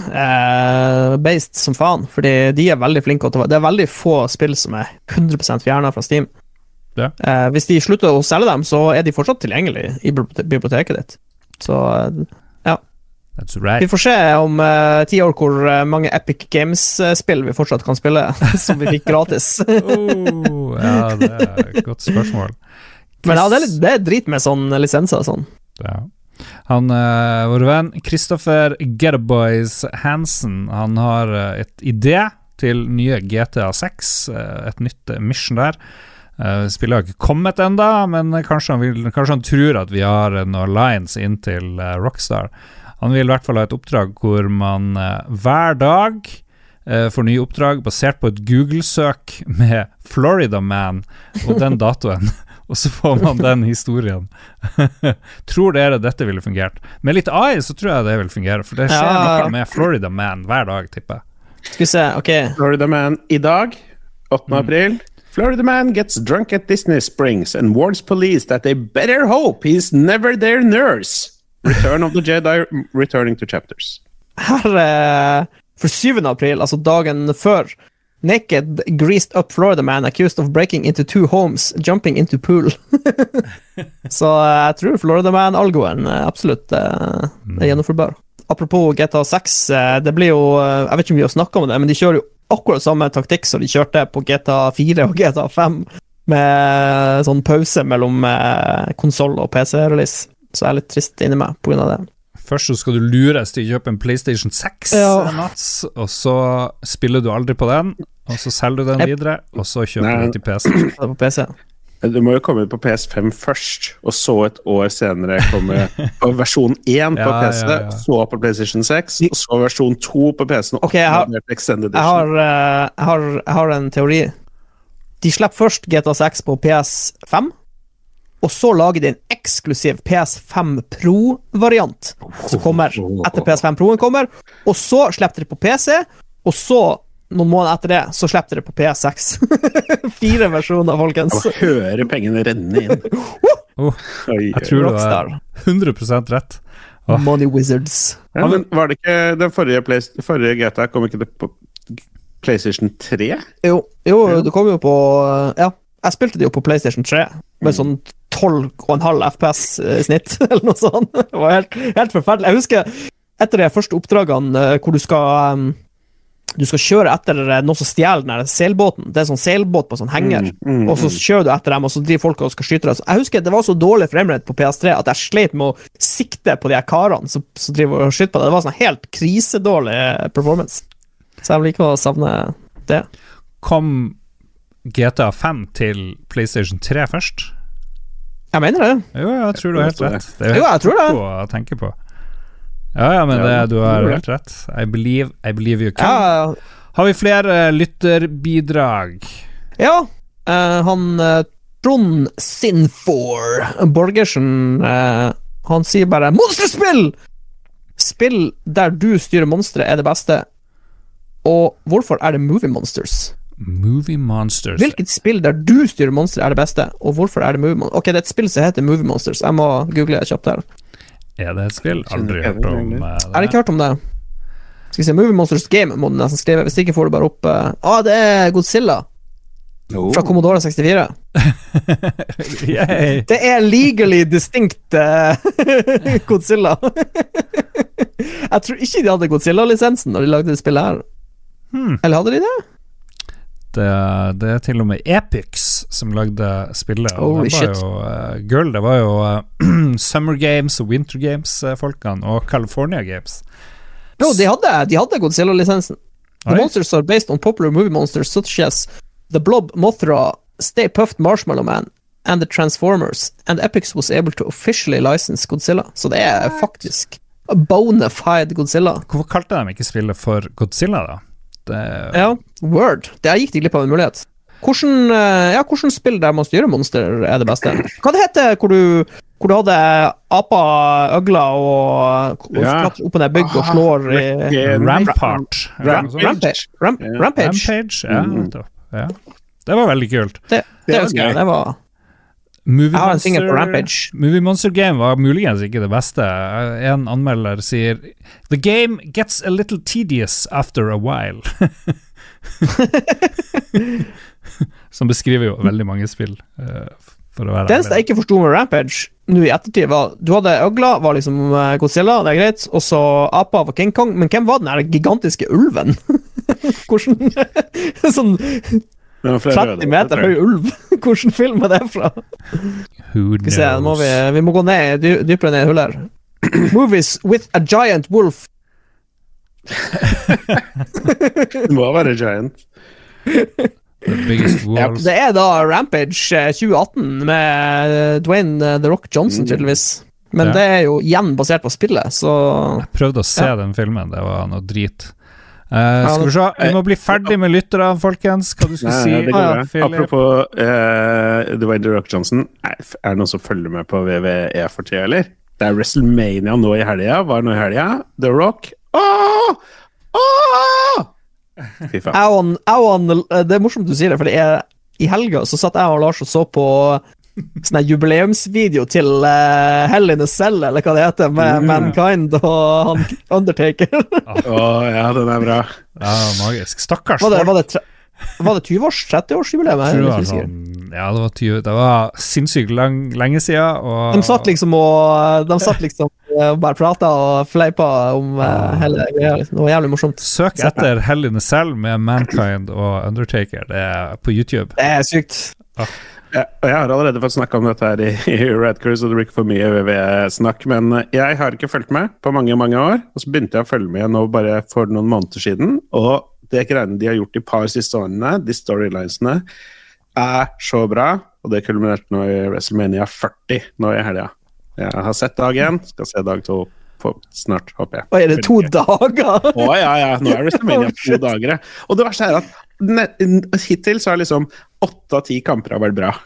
Speaker 3: er based som faen, fordi de er veldig flinke til å ta. Det er veldig få spill som er hundre prosent fjernet fra Steam.
Speaker 1: Ja.
Speaker 3: Uh, hvis de slutter å selge dem, så er de fortsatt tilgjengelig i bibliote- biblioteket ditt. Så uh,
Speaker 1: that's right.
Speaker 3: vi får se om uh, ti år hvor uh, mange Epic Games-spill vi fortsatt kan spille, som vi fikk gratis.
Speaker 1: Oh, ja, det er et godt spørsmål.
Speaker 3: Men ja, det er, litt, det er drit med sånn lisenser og sånn.
Speaker 1: Ja. Han, uh, vår venn Christopher Getterboys Hansen, han har uh, et idé til nye G T A seks, uh, et nytt uh, mission der. Uh, spillet har ikke kommet enda, men kanskje han, vil, kanskje han tror at vi har uh, noen lines inn til uh, Rockstar. Han vil i hvert fall ha et oppdrag hvor man uh, hver dag uh, får nye oppdrag basert på et Google-søk med Florida Man og den datoen, og så får man den historien. Tror dere dette ville fungert? Med litt A I så tror jeg det vil fungere, for det skjer
Speaker 3: Ja.
Speaker 1: noe med Florida Man hver dag, tipper jeg.
Speaker 3: Skal vi se, ok.
Speaker 2: Florida Man i dag, åttende april. Florida Man gets drunk at Disney Springs and warns police that they better hope he's never their nurse. Return of the Jedi returning to chapters.
Speaker 3: Her eh, for syvende april, altså dagen før, naked, greased up Florida man accused of breaking into two homes, jumping into pool. Så eh, jeg tror Florida man-algoen eh, absolutt eh, er gjennomførbar. Apropos G T A seks, eh, det blir jo, eh, jeg vet ikke om vi har snakket om det, men de kjører jo akkurat samme taktikk som de kjørte på G T A fire og G T A fem, med sånn pause mellom eh, konsol og P C-release. Så jeg er litt trist inni meg på grunn av det.
Speaker 1: Først så skal du lures til å kjøpe en PlayStation seks,
Speaker 3: Ja.
Speaker 1: Mats, og så spiller du aldri på den, og så selger du den
Speaker 3: Yep.
Speaker 1: videre, og så kjøper
Speaker 2: Nei.
Speaker 1: du til P C.
Speaker 3: Det er på P C.
Speaker 2: Du må jo komme ut på P S fem først, og så et år senere komme på versjon én på
Speaker 1: Ja,
Speaker 2: P C,
Speaker 1: ja, ja.
Speaker 2: så på PlayStation seks, og så versjon to på P C-en.
Speaker 3: Ok, jeg har-
Speaker 2: Extended
Speaker 3: Jeg
Speaker 2: Edition.
Speaker 3: har, eh, jeg, har, jeg har en teori. De slipper først G T A seks på P S fem, og så lager de en eksklusiv P S fem Pro-variant som kommer etter P S fem Pro-en kommer, og så slipper de på P C, og så noen måneder etter det så slipper de på P S seks. Fire versjoner, folkens.
Speaker 2: Jeg hører pengene renne inn.
Speaker 1: Oh,
Speaker 2: Oi,
Speaker 1: jeg tror du
Speaker 3: Rockstar.
Speaker 1: har hundre prosent rett. Åh.
Speaker 3: Money Wizards.
Speaker 2: ja, men var det ikke den forrige, Play, forrige G T A, kom ikke det på PlayStation tre?
Speaker 3: Jo, jo, det kom jo på Ja, jeg spilte det jo på PlayStation tre med sånn tolv komma fem F P S i snitt, eller noe sånt. Det var helt, helt forferdelig. Jeg husker etter de første oppdragene eh, hvor du skal um, du skal kjøre etter noen som stjeler den der seilbåten. Det er sånn seilbåt på sånn henger,
Speaker 2: Mm, mm,
Speaker 3: og så kjører du etter dem, og så driver folk og skal skyte deg. Så jeg husker det var så dårlig framerate på P S tre at jeg slet med å sikte på de her karene som, som driver og skyter på deg. Det var sånn helt krisedårlig performance. Så jeg liker å savne det.
Speaker 1: Kom G T A fem til PlayStation tre først?
Speaker 3: Jeg mener det.
Speaker 1: Jo, jeg tror du har helt rett. Det er
Speaker 3: Jo, jeg tror det.
Speaker 1: jo å tenke på. Ja, ja, men det, du har helt rett. I believe, I believe you can.
Speaker 3: Ja,
Speaker 1: Har vi flere lytterbidrag?
Speaker 3: ja. Eh, han eh, Trond Sinfor Borgersen, eh, han sier bare monsterspill! Spill der du styrer monstre er det beste. Og hvorfor er det Movie Monsters?
Speaker 1: Movie Monsters.
Speaker 3: Hvilket spill der du styrer monstre er det beste, og hvorfor er det Movie Monsters? Ok, det er et spill som heter Movie Monsters. Jeg må google det kjapt her.
Speaker 1: Er det et spill? Aldri hørt om eh,
Speaker 3: Jeg har
Speaker 1: det.
Speaker 3: ikke hørt om det. Skal vi se, Movie Monsters Game må du nesten skrive. Hvis ikke får du bare opp eh, Ah, det er Godzilla fra Commodore sekstifire.
Speaker 1: Yay.
Speaker 3: Det er legally distinct eh, Godzilla. Jeg tror ikke de hadde Godzilla-lisensen når de lagde det spillet her.
Speaker 1: Hmm.
Speaker 3: Eller hadde de det?
Speaker 1: Det, det er til og med Epix som lagde spillet. Og
Speaker 3: Holy
Speaker 1: det var
Speaker 3: shit.
Speaker 1: jo uh, Gull, det var jo uh, Summer Games og Winter Games-folkene, uh, og California Games.
Speaker 3: Jo, de hadde, de hadde Godzilla-lisensen. The
Speaker 1: Oi.
Speaker 3: monsters are based on popular movie monsters such as The Blob, Mothra, Stay Puft Marshmallow Man and The Transformers, and Epix was able to officially license Godzilla. Så det er faktisk a bona fide Godzilla.
Speaker 1: Hvorfor kalte de ikke spillet for Godzilla, da? Det,
Speaker 3: Ja, word. Der gikk de glipp av en mulighet. Hvordan, eh, ja, hvordan spill der man styrer monster er det beste? Hva det heter hvor du, hvor du hadde apa, øgler og, og
Speaker 2: Ja.
Speaker 3: klatrer opp og ned bygg og slår i
Speaker 1: Rampart.
Speaker 2: Rampage.
Speaker 3: Rampage. Ramp,
Speaker 2: Ja.
Speaker 3: Rampage.
Speaker 1: Rampage, ja,
Speaker 2: Mm.
Speaker 1: nettopp. Ja. Det var veldig kult.
Speaker 3: Det, det,
Speaker 2: Det var
Speaker 3: husker jeg.
Speaker 2: gøy.
Speaker 3: Det var
Speaker 1: Movie
Speaker 3: Jeg har en finger på
Speaker 1: Monster-
Speaker 3: Rampage.
Speaker 1: Movie Monster Game var muligens ikke det beste. En anmelder sier The game gets a little tedious after a while. Som beskriver jo veldig mange spill. uh, For å være
Speaker 3: Det eneste jeg ikke forsto med Rampage nå i ettertid, var du hadde øgla, var liksom eh, Godzilla, det er greit, og så apa var King Kong, men hvem var den der gigantiske ulven? Hvordan Sånn
Speaker 2: Ja, fra
Speaker 3: tretti
Speaker 2: Røde,
Speaker 3: meter
Speaker 2: tror jeg.
Speaker 3: høy ulv. Hvordan film er det fra?
Speaker 1: Who
Speaker 3: Skal vi se, nå må vi,
Speaker 1: knows?
Speaker 3: vi må gå ned, dy, dypere ned i hullet her. Movies with a giant wolf.
Speaker 2: Det må være Giant.
Speaker 1: The biggest walls.
Speaker 3: Det er da Rampage eh, tjue atten med Dwayne eh, The Rock Johnson,
Speaker 2: Mm.
Speaker 3: tydeligvis. Men
Speaker 1: Ja.
Speaker 3: det er jo igjen basert på spillet, så
Speaker 1: Jeg prøvde å se
Speaker 3: Ja.
Speaker 1: den filmen, det var noe drit. Eh, skal vi se, vi må bli ferdig med lyttere, folkens. Hva du skulle
Speaker 2: Nei,
Speaker 1: si?
Speaker 2: det går
Speaker 3: Ah,
Speaker 2: bra.
Speaker 1: Philip?
Speaker 2: Apropos uh, Dwayne The Rock Johnson. Er, er det noen som følger med på V V E for tida, eller? Det er WrestleMania nå i helga. Var nå i helga. The Rock. Åh! Åh! Fy faen.
Speaker 3: jeg og han- jeg og han- Det er morsomt du sier det, for det er i helga så satt jeg og Lars og så på sånn her jubileumsvideo til uh, Hell in a Cell, eller hva det heter, med
Speaker 2: Mm.
Speaker 3: Mankind og han Undertaker.
Speaker 2: Åh, ja, den er bra.
Speaker 1: Ja, magisk. Stakkars
Speaker 3: Var det,
Speaker 1: folk.
Speaker 3: var det, tre, var det tjue års, tretti-årsjubileum?
Speaker 1: Jeg tror det var sånn, ja, det var tyve. Det var sinnssykt lang, lenge siden. Og,
Speaker 3: De satt liksom og De satt liksom og bare prata og fleipa om uh, hele greia. Liksom. Det var jævlig morsomt.
Speaker 1: Søk etter Hell in a Cell med Mankind og Undertaker. Det er på YouTube.
Speaker 3: Det er sykt.
Speaker 2: Ja, og jeg har allerede fått snakka om dette her i, i Red Cruise, og det blir ikke for mye V V E-snakk, men jeg har ikke fulgt med på mange, mange år, og så begynte jeg å følge med nå bare for noen måneder siden, og det greiene de har gjort de par siste årene, de storylinesene, er så bra, og det kulminerte nå i WrestleMania førti nå i helga. Jeg har sett dag én, skal se dag to på snart, håper jeg.
Speaker 3: Oi, er det to dager?
Speaker 2: Å ja, ja, nå er WrestleMania
Speaker 3: Oh,
Speaker 2: to
Speaker 3: shit.
Speaker 2: dager. ja. Og det verste er at ne- hittil så har liksom åtte av ti kamper har vært bra.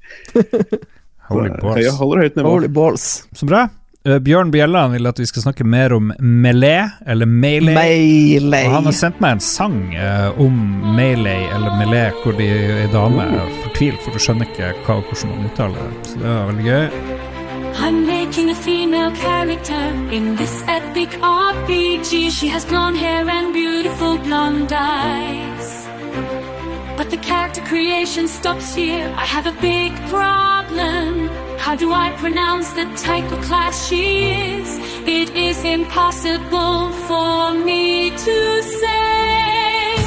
Speaker 1: Holy
Speaker 2: Så,
Speaker 1: balls.
Speaker 2: Jeg holder høyt nivå.
Speaker 3: Holy balls.
Speaker 1: Så bra. Eh, Bjørn Bjelland vil at vi skal snakke mer om Melee, eller Melee.
Speaker 3: Melee.
Speaker 1: Og han har sendt meg en sang eh, om Melee eller Melee, hvor de ei dame er fortvilt, for du skjønner ikke hva, hvordan man uttaler det. Så det var veldig gøy.
Speaker 4: I'm making a female character in this epic R P G. She has blonde hair and beautiful blonde eyes. But the character creation stops here. I have a big problem. How do I pronounce the type of class she is? It is impossible for me to say.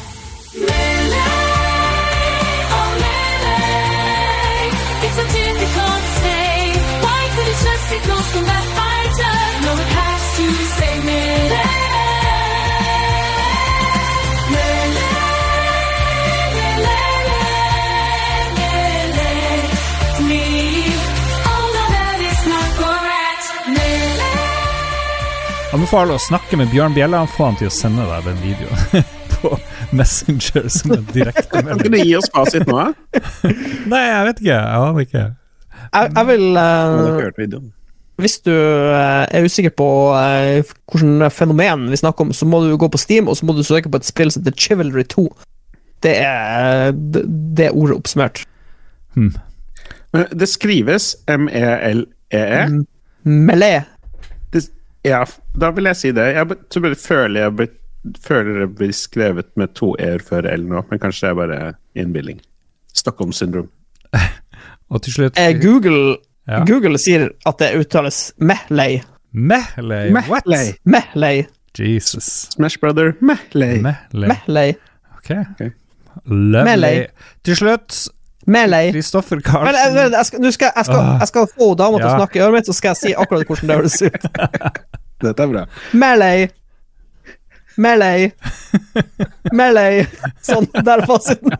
Speaker 4: Melee, oh melee. It's so difficult to say. Why could it just be close from that fighter? No, it has to say melee.
Speaker 1: Anbefaler å snakke med Bjørn Bjelland, få han til å sende deg den videoen på Messenger som en direkte
Speaker 2: Kan ikke
Speaker 1: melding.
Speaker 2: du gi oss fasit nå? da?
Speaker 1: Nei, jeg vet ikke. Jeg aner ikke.
Speaker 3: Jeg, jeg vil
Speaker 2: Jeg har
Speaker 3: eh,
Speaker 2: ikke hørt videoen.
Speaker 3: Hvis du eh, er usikker på uh, hvilket fenomen vi snakker om, så må du gå på Steam og så må du søke på et spill som heter Chivalry to. Det er det, det er ordet oppsummert.
Speaker 1: Hmm.
Speaker 2: Men det skrives M E L E E.
Speaker 3: M- Melee.
Speaker 2: Det, ja, da vil jeg si det. Jeg be- så bare føler jeg be- føler det blir skrevet med to e-er før L nå, men kanskje det er bare innbilling. Stockholm syndrom.
Speaker 1: Og til slutt
Speaker 3: Eh, Google,
Speaker 1: Ja.
Speaker 3: Google sier at det uttales Melee.
Speaker 1: Melee. What?
Speaker 2: Melee.
Speaker 3: Melee.
Speaker 1: Jesus.
Speaker 2: Smash Brother Melee.
Speaker 1: Melee.
Speaker 3: Melee.
Speaker 1: Ok.
Speaker 2: Ok.
Speaker 1: Lovely.
Speaker 3: Melee.
Speaker 1: Til slutt,
Speaker 3: Melee.
Speaker 1: Kristoffer
Speaker 3: Men,
Speaker 1: Carlsen.
Speaker 3: men jeg, skal, nå skal, jeg, skal, jeg skal få dama til å
Speaker 1: Ja.
Speaker 3: snakke i øret mitt, så skal jeg si akkurat hvordan det høres ut.
Speaker 2: Dette er bra.
Speaker 3: Melee. Melee. Melee. Sånn, der er fasiten.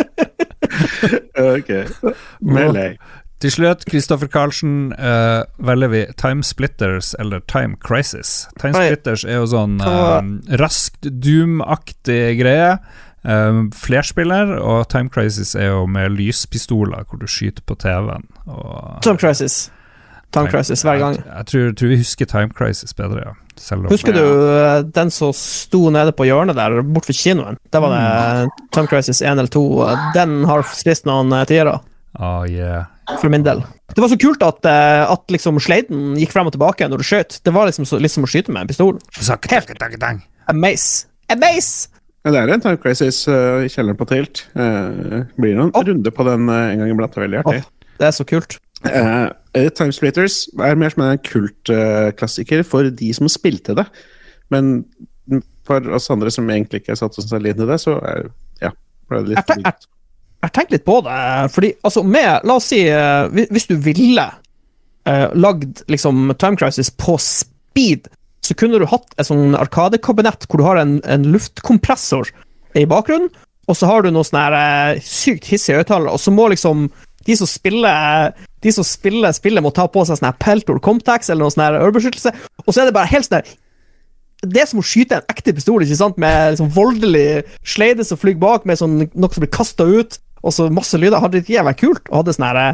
Speaker 2: Ok. Melee.
Speaker 1: Til slutt, Kristoffer Carlsen, uh, velger vi Time Splitters eller Time Crisis. Time
Speaker 3: Oi.
Speaker 1: Splitters er jo sånn
Speaker 3: Hva-
Speaker 1: uh, raskt Doom-aktig greie. Um, flerspiller, og Time Crisis er jo med lyspistoler hvor du skyter på T V-en. Og,
Speaker 3: Time Crisis. Time Crisis hver gang.
Speaker 1: Jeg, jeg tror, tror vi husker Time Crisis bedre, ja. Selv om,
Speaker 3: Husker du uh, den som sto nede på hjørnet der, bort for kinoen? Der var det Time Crisis én eller to. Den har spist noen uh, tiere,
Speaker 1: Oh, yeah.
Speaker 3: for min del. Det var så kult at, uh, at liksom sleiden gikk frem og tilbake når du skjøt. Det var liksom så, litt som å skyte med en pistol.
Speaker 1: Helt.
Speaker 3: Amaze. Amaze!
Speaker 2: Ja, det er en Time Crisis uh, i kjelleren på Tilt. Uh, blir noen
Speaker 3: Oh.
Speaker 2: runde på den uh, en gang iblant. Det er veldig artig.
Speaker 3: Åh, det er så kult.
Speaker 2: Uh, Time Splitters er mer som en kultklassiker uh, for de som spilte det. Men for oss andre som egentlig ikke har satt oss særlig inn i det, så er ja, ble det
Speaker 3: Jeg,
Speaker 2: litt
Speaker 3: tenk, jeg, jeg tenkte litt på det, fordi altså med, la oss si, uh, hvis hvis du ville uh, lagd liksom Time Crisis på speed, så kunne du hatt et sånn arkadekabinett hvor du har en, en luftkompressor i bakgrunnen, og så har du noe sånn her uh, sykt hissig høyttaler, og så må liksom de som spiller de som spiller spillet må ta på seg sånn her Peltor Comtax eller noe sånn her ørebeskyttelse, og så er det bare helt sånn her. Det er som å skyte en ekte pistol, ikke sant? Med liksom voldelig sleide som flyger bak, med sånn, noe som blir kastet ut, og så masse lyder. Hadde det ikke vært kult å ha sånn her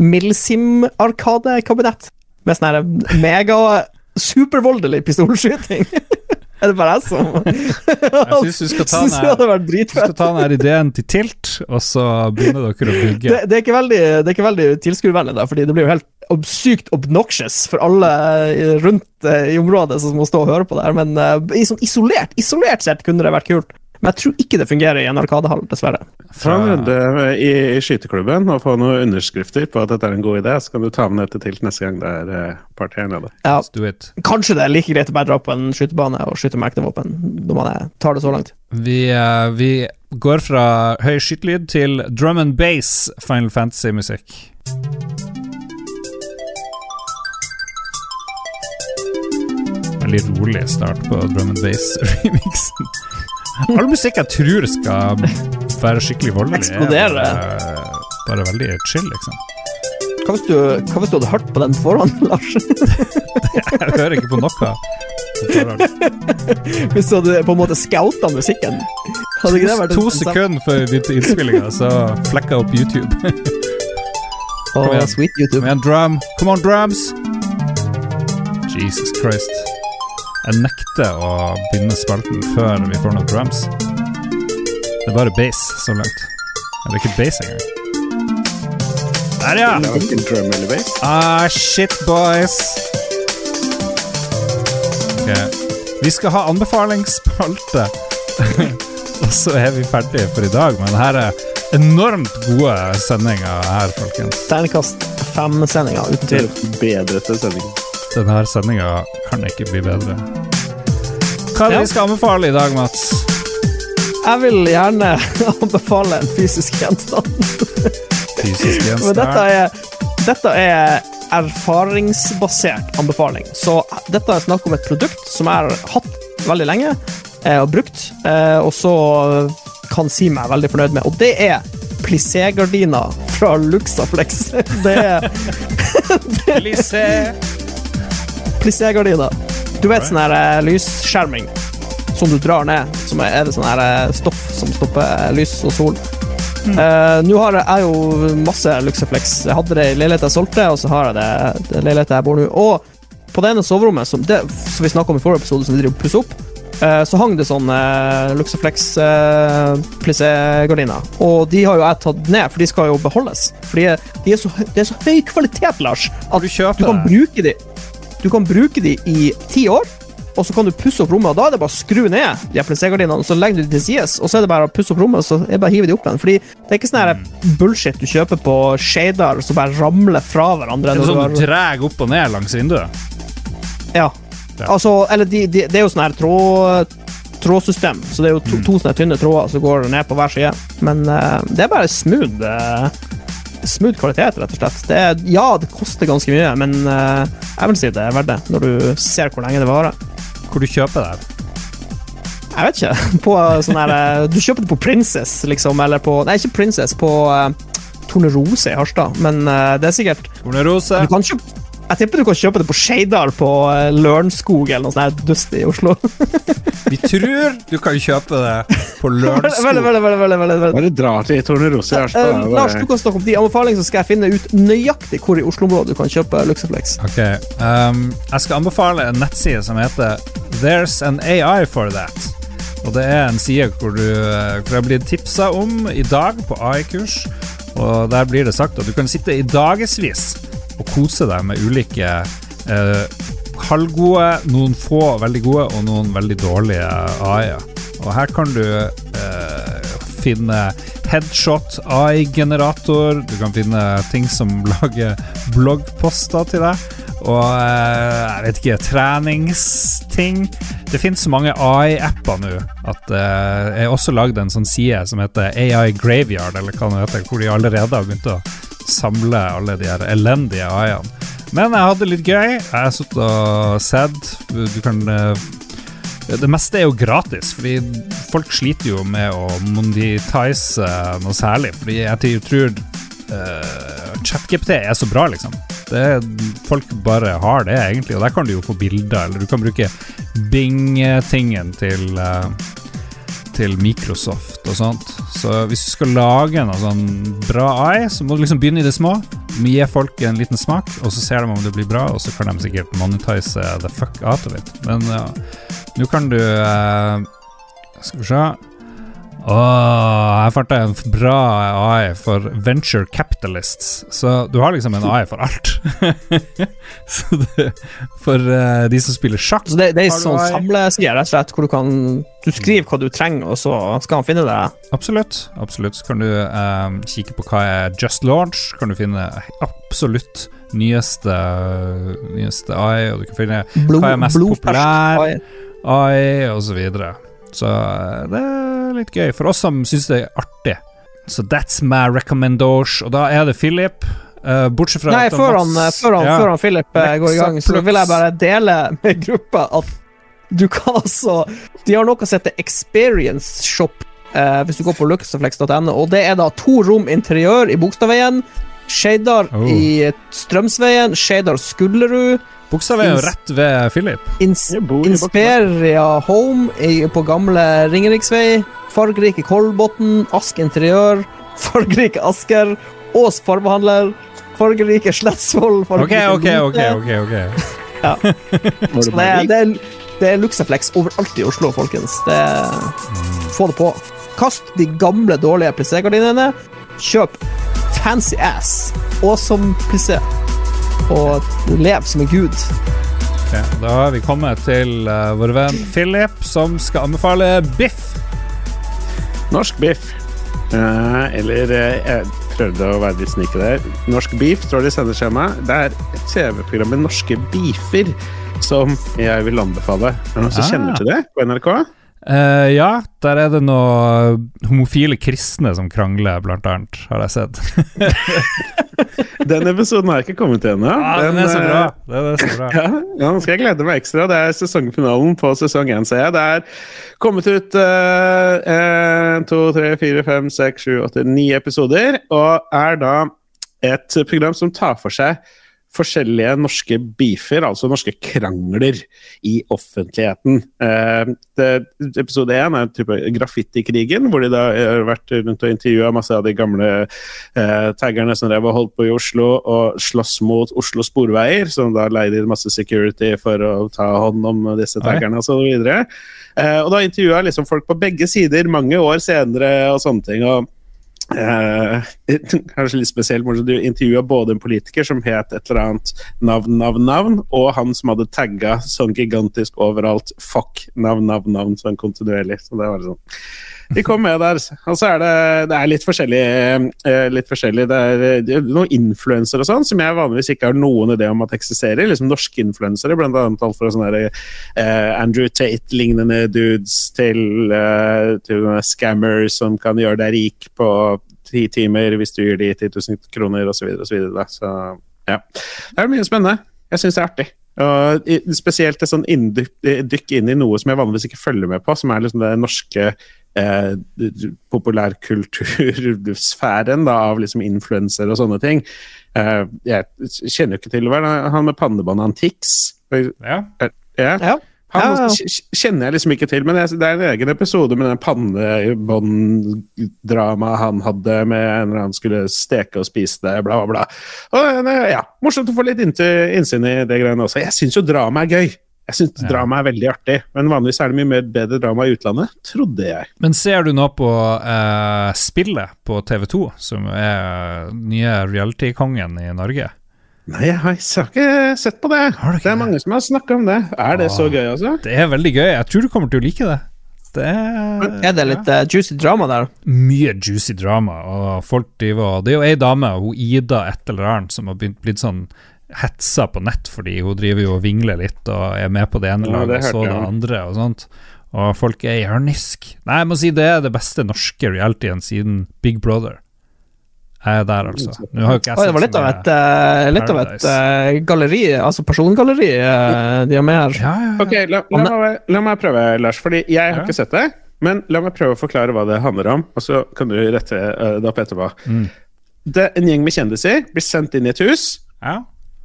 Speaker 3: Milsim-arkadekabinett med sånn her mega supervoldelig pistolskyting? Er det bare jeg som
Speaker 1: Jeg synes du skal ta
Speaker 3: synes det hadde vært
Speaker 1: Du skal
Speaker 3: dritfett?
Speaker 1: ta den her ideen til Tilt, og så begynner dere å bygge.
Speaker 3: Det, det er ikke veldig, det er ikke veldig tilskuervennlig, da, fordi det blir jo helt ob- sykt obnoxious for alle eh, rundt eh, i området som må stå og høre på det her, men eh, i sånn isolert, isolert sett kunne det vært kult. Men jeg tror ikke det fungerer i en arkadehall, dessverre.
Speaker 2: Ta en runde i, i skyteklubben og få noen underskrifter på at dette er en god idé, så kan du ta med dette til neste gang det er uh, party her nede.
Speaker 3: Ja,
Speaker 1: Let's do it.
Speaker 3: kanskje det er like greit å bare dra på en skytebane og skyte med ekte våpen når man er- tar det så langt.
Speaker 1: Vi, eh, vi går fra høy skytelyd til drum and bass Final Fantasy-musikk. En litt rolig start på drum and bass-remixen. All musikk jeg tror skal være skikkelig voldelig, er
Speaker 3: Eksplodere.
Speaker 1: bare, bare veldig chill, liksom.
Speaker 3: Hva hvis du, hva hvis du hadde hørt på den på forhånd, Lars?
Speaker 1: Jeg hører ikke på noe på forhånd.
Speaker 3: Hvis du hadde på en måte scouta musikken? Hadde ikke det vært
Speaker 1: To
Speaker 3: en-
Speaker 1: sekunder før vi begynte innspillinga, så flekka opp YouTube.
Speaker 3: Åh,
Speaker 1: Kom igjen.
Speaker 3: sweet YouTube.
Speaker 1: Kom igjen, drum. Come on, drums! Jesus Christ. Jeg nekter å begynne spalten før vi får noen drums. Det er bare bass så langt. Det er ikke bass engang. Der, ja!
Speaker 2: Det var ikke drum eller bass.
Speaker 1: Ah, shit, boys. Ok. Vi skal ha anbefalingsspalte. Og så er vi ferdige for i dag, men her er enormt gode sendinger her, folkens.
Speaker 3: Terningkast fem-sendinga, uten tvil.
Speaker 2: Bedre til sendingen.
Speaker 1: Denne sendinga kan ikke bli bedre. Hva er det
Speaker 3: Ja.
Speaker 1: vi skal anbefale i dag, Mats?
Speaker 3: Jeg vil gjerne anbefale en fysisk gjenstand.
Speaker 1: Fysisk
Speaker 3: Men dette
Speaker 1: gjenstand.
Speaker 3: er, dette er erfaringsbasert anbefaling. Så dette er snakk om et produkt som jeg har hatt veldig lenge eh, og brukt, eh, og så kan si meg veldig fornøyd med. Og det er plissé-gardiner fra Luxaflex. Det er plissé-gardiner. Du vet sånn her eh, lysskjerming som du drar ned, som er, er det sånn her eh, stoff som stopper eh, lys og sol. Eh, nå har jeg jo masse Luxaflex. Jeg hadde det i leiligheten jeg solgte, og så har jeg det, det leiligheten jeg bor nå. Og på det ene soverommet, som, det, som vi snakket om i forrige episode, som vi driver og pusser opp, eh, så hang det sånn eh, Luxaflex eh, plissé-gardiner. Og de har jo jeg tatt ned, for de skal jo beholdes. Fordi de er så, hø- det er så høy kvalitet, Lars, at
Speaker 1: Du kjøper
Speaker 3: du kan
Speaker 1: det.
Speaker 3: bruke de Du kan bruke de i ti år, og så kan du pusse opp rommet, og da er det bare å skru ned de her plissé-gardinene, og så legger du de til sides, og så er det bare å pusse opp rommet, og så er det bare å hive de opp igjen. Fordi det er ikke sånn her bullshit du kjøper på Shadar, som bare ramler fra hverandre.
Speaker 1: Er det
Speaker 3: når
Speaker 1: sånn
Speaker 3: du
Speaker 1: du
Speaker 3: har-
Speaker 1: drar opp og ned langs vinduet?
Speaker 3: Ja.
Speaker 1: Ja.
Speaker 3: Altså, eller de, de, det er jo sånn her tråd, trådsystem, så det er jo to, to sånne tynne tråder som går ned på hver side. Men eh, det er bare smooth. eh, smooth kvalitet, rett og slett. Det er, ja, det koster ganske mye, men uh, jeg vil si det er verdt det, når du ser hvor lenge det varer.
Speaker 1: Hvor du kjøper det?
Speaker 3: Jeg vet ikke. På sånn her, du kjøper det på Princess, liksom, eller på, nei, ikke Princess, på uh, Tornerose i Harstad, men uh, det er sikkert...
Speaker 1: Tornerose?
Speaker 3: Du kan kjøpe... Jeg tipper du kan kjøpe det på Skeidar på uh, Lørenskog eller noe sånt her dust i Oslo.
Speaker 1: Vi tror du kan kjøpe det på Lørenskog.
Speaker 3: Veldig, veldig, veldig, veldig, veldig, veldig.
Speaker 2: Bare dra til Tornerose i Harstad.
Speaker 3: Uh, Lars, du kan snakke om de anbefalingene, så skal jeg finne ut nøyaktig hvor i Oslo-området du kan kjøpe Luxaflex.
Speaker 1: Ok, um, jeg skal anbefale en nettside som heter There's an A I for that. Og det er en side hvor du hvor jeg blir tipset om i dag på A I-kurs, og der blir det sagt at du kan sitte i dagesvis og kose deg med ulike eh, halvgode, noen få veldig gode og noen veldig dårlige A I-er. Og her kan du eh, finne headshot A I-generator, du kan finne ting som lager bloggposter til deg, og eh, jeg vet ikke, treningsting. Det finnes så mange A I-apper nå at eh, jeg også lagde en sånn side som heter A I Graveyard, eller hva det heter, hvor de allerede har begynt å samle alle de her elendige A I-ene. Men jeg hadde litt gøy. Jeg har suttet og sett. Du kan... Det meste er jo gratis, fordi folk sliter jo med å monetize noe særlig, fordi jeg tror uh, ChatGPT er så bra, liksom. Det, folk bare har det, egentlig, og der kan du jo få bilder, eller du kan bruke Bing-tingen til... Uh, til Microsoft og sånt. Så hvis du skal lage noe sånn bra A I, så må du liksom begynne i det små. Du må gi folk en liten smak, og så ser de om det blir bra, og så kan de sikkert monetize the fuck out of it. Men ja, nå kan du uh, skal vi se Åh, jeg fant en bra A I for venture capitalists. Så du har liksom en A I for alt. Så det, for uh, de som spiller sjakk.
Speaker 3: Så det, det er sånn samleside, rett og slett, hvor du kan du skriver hva du trenger, og så skal han finne det.
Speaker 1: Absolutt, absolutt. Så kan du um, kikke på hva er Just Launch, kan du finne absolutt nyeste, nyeste A I, og du kan finne
Speaker 3: Blod,
Speaker 1: hva er mest populær
Speaker 3: A I.
Speaker 1: A I, og så videre. Så det er litt gøy for oss som synes det er artig. Så that's my recommendation. Og da er det Philip. Uh, bortsett fra
Speaker 3: Nei, før han, før han, ja. før han Philip uh, går i gang, så vil jeg bare dele med gruppa at du kan altså de har noe som heter Experience Shop uh, hvis du går på luxaflex dot n, og det er da to rom interiør i Bogstadveien, Skeidar oh. i Strømsveien, Skeidar Skullerud.
Speaker 1: Bogstadveien er jo rett ved Philip.
Speaker 3: Ins Insperia Home i, på gamle Ringeriksvei, Fargerike Kolbotn, Ask Interiør, Fargerike Asker, Ås Farbehandler, Fargerike Sletsvold, Fargerike
Speaker 1: Ok, ok, ok, ok, okay.
Speaker 3: Ja. Så det, er, det, er, det er Luxaflex overalt i Oslo, folkens. Det er, mm. Få det på. Kast de gamle, dårlige plissé-gardinene. Kjøp fancy ass. Awesome plissé. Og lev som en gud.
Speaker 1: Okay, da har vi kommet til uh, vår venn Philip, som skal anbefale biff.
Speaker 2: Norsk biff. Uh, eller uh, jeg prøvde å være litt snike der. Norsk beef, står det i sendeskjemaet. Det er et T V-program med norske beefer som jeg vil anbefale. Er det noen som kjenner til det på N R K?
Speaker 1: Uh, ja, der er det noen homofile kristne som krangler, blant annet, har jeg sett.
Speaker 2: Den episoden har jeg ikke kommet til ennå.
Speaker 1: Ja, den, den er så bra. Den er så bra.
Speaker 2: Ja, ja, nå skal jeg glede meg ekstra. Det er sesongfinalen på sesong én, ser jeg. Det er kommet ut én, to, tre, fire, fem, seks, sju, åtte, ni episoder, og er da et program som tar for seg forskjellige norske beefer, altså norske krangler i offentligheten. Eh, det, episode én er type graffitikrigen, hvor de da har vært rundt og intervjuet masse av de gamle eh, taggerne som drev og holdt på i Oslo og slåss mot Oslo Sporveier, som da leide masse security for å ta hånd om disse taggerne og så videre. Eh, og da intervjuet liksom folk på begge sider mange år senere og sånne ting, og Uh, kanskje litt spesielt, hvor du intervjuet både en politiker som het et eller annet navn, navn, navn, og han som hadde tagget sånn gigantisk overalt fuck, navn, navn, navn, sånn kontinuerlig. Så det var sånn. De kom med der, og så er det, det er litt forskjellig, uh, litt forskjellig. Det er, det er noen influencer og sånn, som jeg vanligvis ikke har noen idé om at eksisterer, liksom norske influensere, blant annet alt fra sånne der, uh, Andrew Tate-lignende dudes til, uh, til scammers som kan gjøre deg rik på ti timer hvis du gir de ti tusen kroner, og så videre, og så videre. Da. Så ja, det er mye spennende. Jeg synes det er artig. Og spesielt et sånn inndykk inn i noe som jeg vanligvis ikke følger med på, som er liksom det norske eh, populærkultursfæren da, av liksom influencer og sånne ting. Eh, jeg kjenner jo ikke til hva han med pannebånd Antix.
Speaker 1: Ja.
Speaker 2: Ja.
Speaker 3: Ja.
Speaker 2: Han
Speaker 3: Ja, ja.
Speaker 2: kjenner jeg liksom ikke til, men jeg, det er en egen episode med den pannebånddrama han hadde med når han skulle steke og spise det, bla bla bla. Og ja, morsomt å få litt innsyn i det greiene også. Jeg synes jo drama er gøy. Jeg synes
Speaker 1: Ja.
Speaker 2: drama er veldig artig, men vanligvis er det mye mer bedre drama i utlandet, trodde jeg.
Speaker 1: Men ser du nå på eh, spillet på T V to, som er nye reality-kongen i Norge?
Speaker 2: Nei, jeg har, jeg har ikke sett på det.
Speaker 1: Har du ikke
Speaker 2: Det er
Speaker 1: det?
Speaker 2: mange som har snakket om det. Er det så
Speaker 1: Åh.
Speaker 2: gøy, altså?
Speaker 1: Det er veldig gøy. Jeg tror du kommer til å like det. Det er,
Speaker 3: Er det litt eh, juicy drama der?
Speaker 1: mye juicy drama, og folk driver og det er jo ei dame, hun Ida et eller annet, som har begynt, blitt sånn hetsa på nett fordi hun driver jo og vingler litt og er med på det ene
Speaker 2: Ja,
Speaker 1: laget
Speaker 2: det
Speaker 1: og så
Speaker 2: hørte
Speaker 1: det
Speaker 2: jeg.
Speaker 1: andre og sånt, og folk er i harnisk. Nei, jeg må si det er det beste norske realityen siden Big Brother. Jeg er der, altså. Nå har jo ikke jeg
Speaker 3: Oi, det var
Speaker 1: sett
Speaker 3: litt
Speaker 1: så
Speaker 3: av
Speaker 1: mye-
Speaker 3: et, eh, litt av et
Speaker 1: Paradise.
Speaker 3: eh, galleri, altså persongalleri eh, de har med her.
Speaker 1: Ja, ja, ja.
Speaker 2: Ok, la, la, meg, la meg prøve, Lars, fordi jeg har
Speaker 1: Ja.
Speaker 2: ikke sett det, men la meg prøve å forklare hva det handler om, og så kan du rette uh, det opp etterpå.
Speaker 1: Mm.
Speaker 2: Det, en gjeng med kjendiser blir sendt inn i et hus,
Speaker 1: Ja.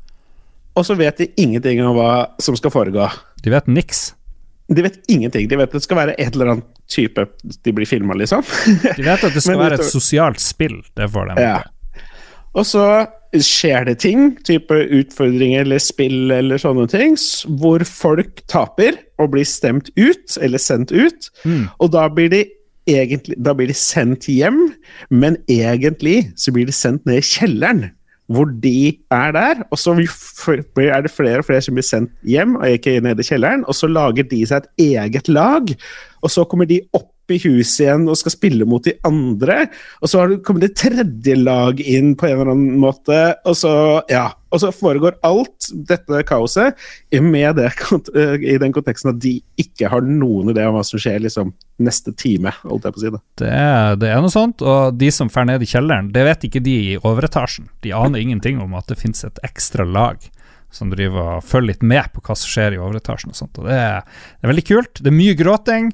Speaker 2: og så vet de ingenting om hva som skal foregå.
Speaker 1: De vet niks.
Speaker 2: De vet ingenting. De vet det skal være et eller annet type de blir filmet, liksom.
Speaker 1: De vet at det skal
Speaker 2: Men
Speaker 1: være et
Speaker 2: utover-
Speaker 1: sosialt spill. Det får de
Speaker 2: Ja.
Speaker 1: ikke.
Speaker 2: Og så skjer det ting, type utfordringer eller spill eller sånne ting, s- hvor folk taper og blir stemt ut, eller sendt ut,
Speaker 1: Mm.
Speaker 2: og da blir de egentlig, da blir de sendt hjem, men egentlig så blir de sendt ned i kjelleren, hvor de er der, og så f- er det flere og flere som blir sendt hjem, og ikke ned i kjelleren, og så lager de seg et eget lag, og så kommer de opp i huset igjen og skal spille mot de andre, og så har det kommet et tredje lag inn på en eller annen måte, og så, ja, og så foregår alt dette kaoset med det, kont- i den konteksten at de ikke har noen idé om hva som skjer liksom neste time, holdt jeg på å si det.
Speaker 1: Det er, det er noe sånt, og de som fer ned i kjelleren, det vet ikke de i overetasjen. De aner ingenting om at det finnes et ekstra lag som driver og følger litt med på hva som skjer i overetasjen og sånt, og det er, det er veldig kult. Det er mye gråting,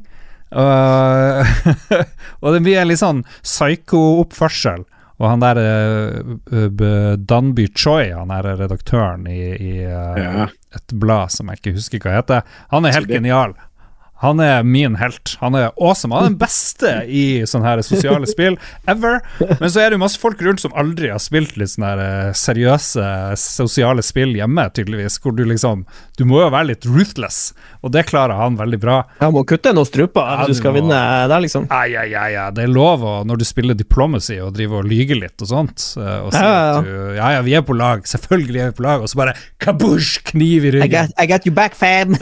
Speaker 1: og, og det blir en litt sånn psyko-oppførsel. Og han der uh, uh, Danby Choi, han er redaktøren i, i uh,
Speaker 2: Ja.
Speaker 1: et blad som jeg ikke husker hva heter, han er helt
Speaker 2: Så det-
Speaker 1: genial. Han er min helt. Han er awesome. Han er den beste i sånne her sosiale spill ever. Men så er det jo masse folk rundt som aldri har spilt litt sånne her eh, seriøse sosiale spill hjemme, tydeligvis. Hvor du liksom Du må jo være litt ruthless, og det klarer han veldig bra.
Speaker 3: Jeg må kutte noen struper
Speaker 1: Ja,
Speaker 3: hvis du
Speaker 1: du
Speaker 3: skal
Speaker 1: må-
Speaker 3: vinne der, liksom.
Speaker 1: Ai, ai, ai, ai, det er lov å, når du spiller diplomacy og driver og lyger litt og sånt, eh, og sier
Speaker 3: Ja, ja, ja.
Speaker 1: at du Ja, ja, vi er på lag. Selvfølgelig er vi på lag. Og så bare kabush, kniv i
Speaker 3: I
Speaker 1: ryggen.
Speaker 3: got, I got you back, fam!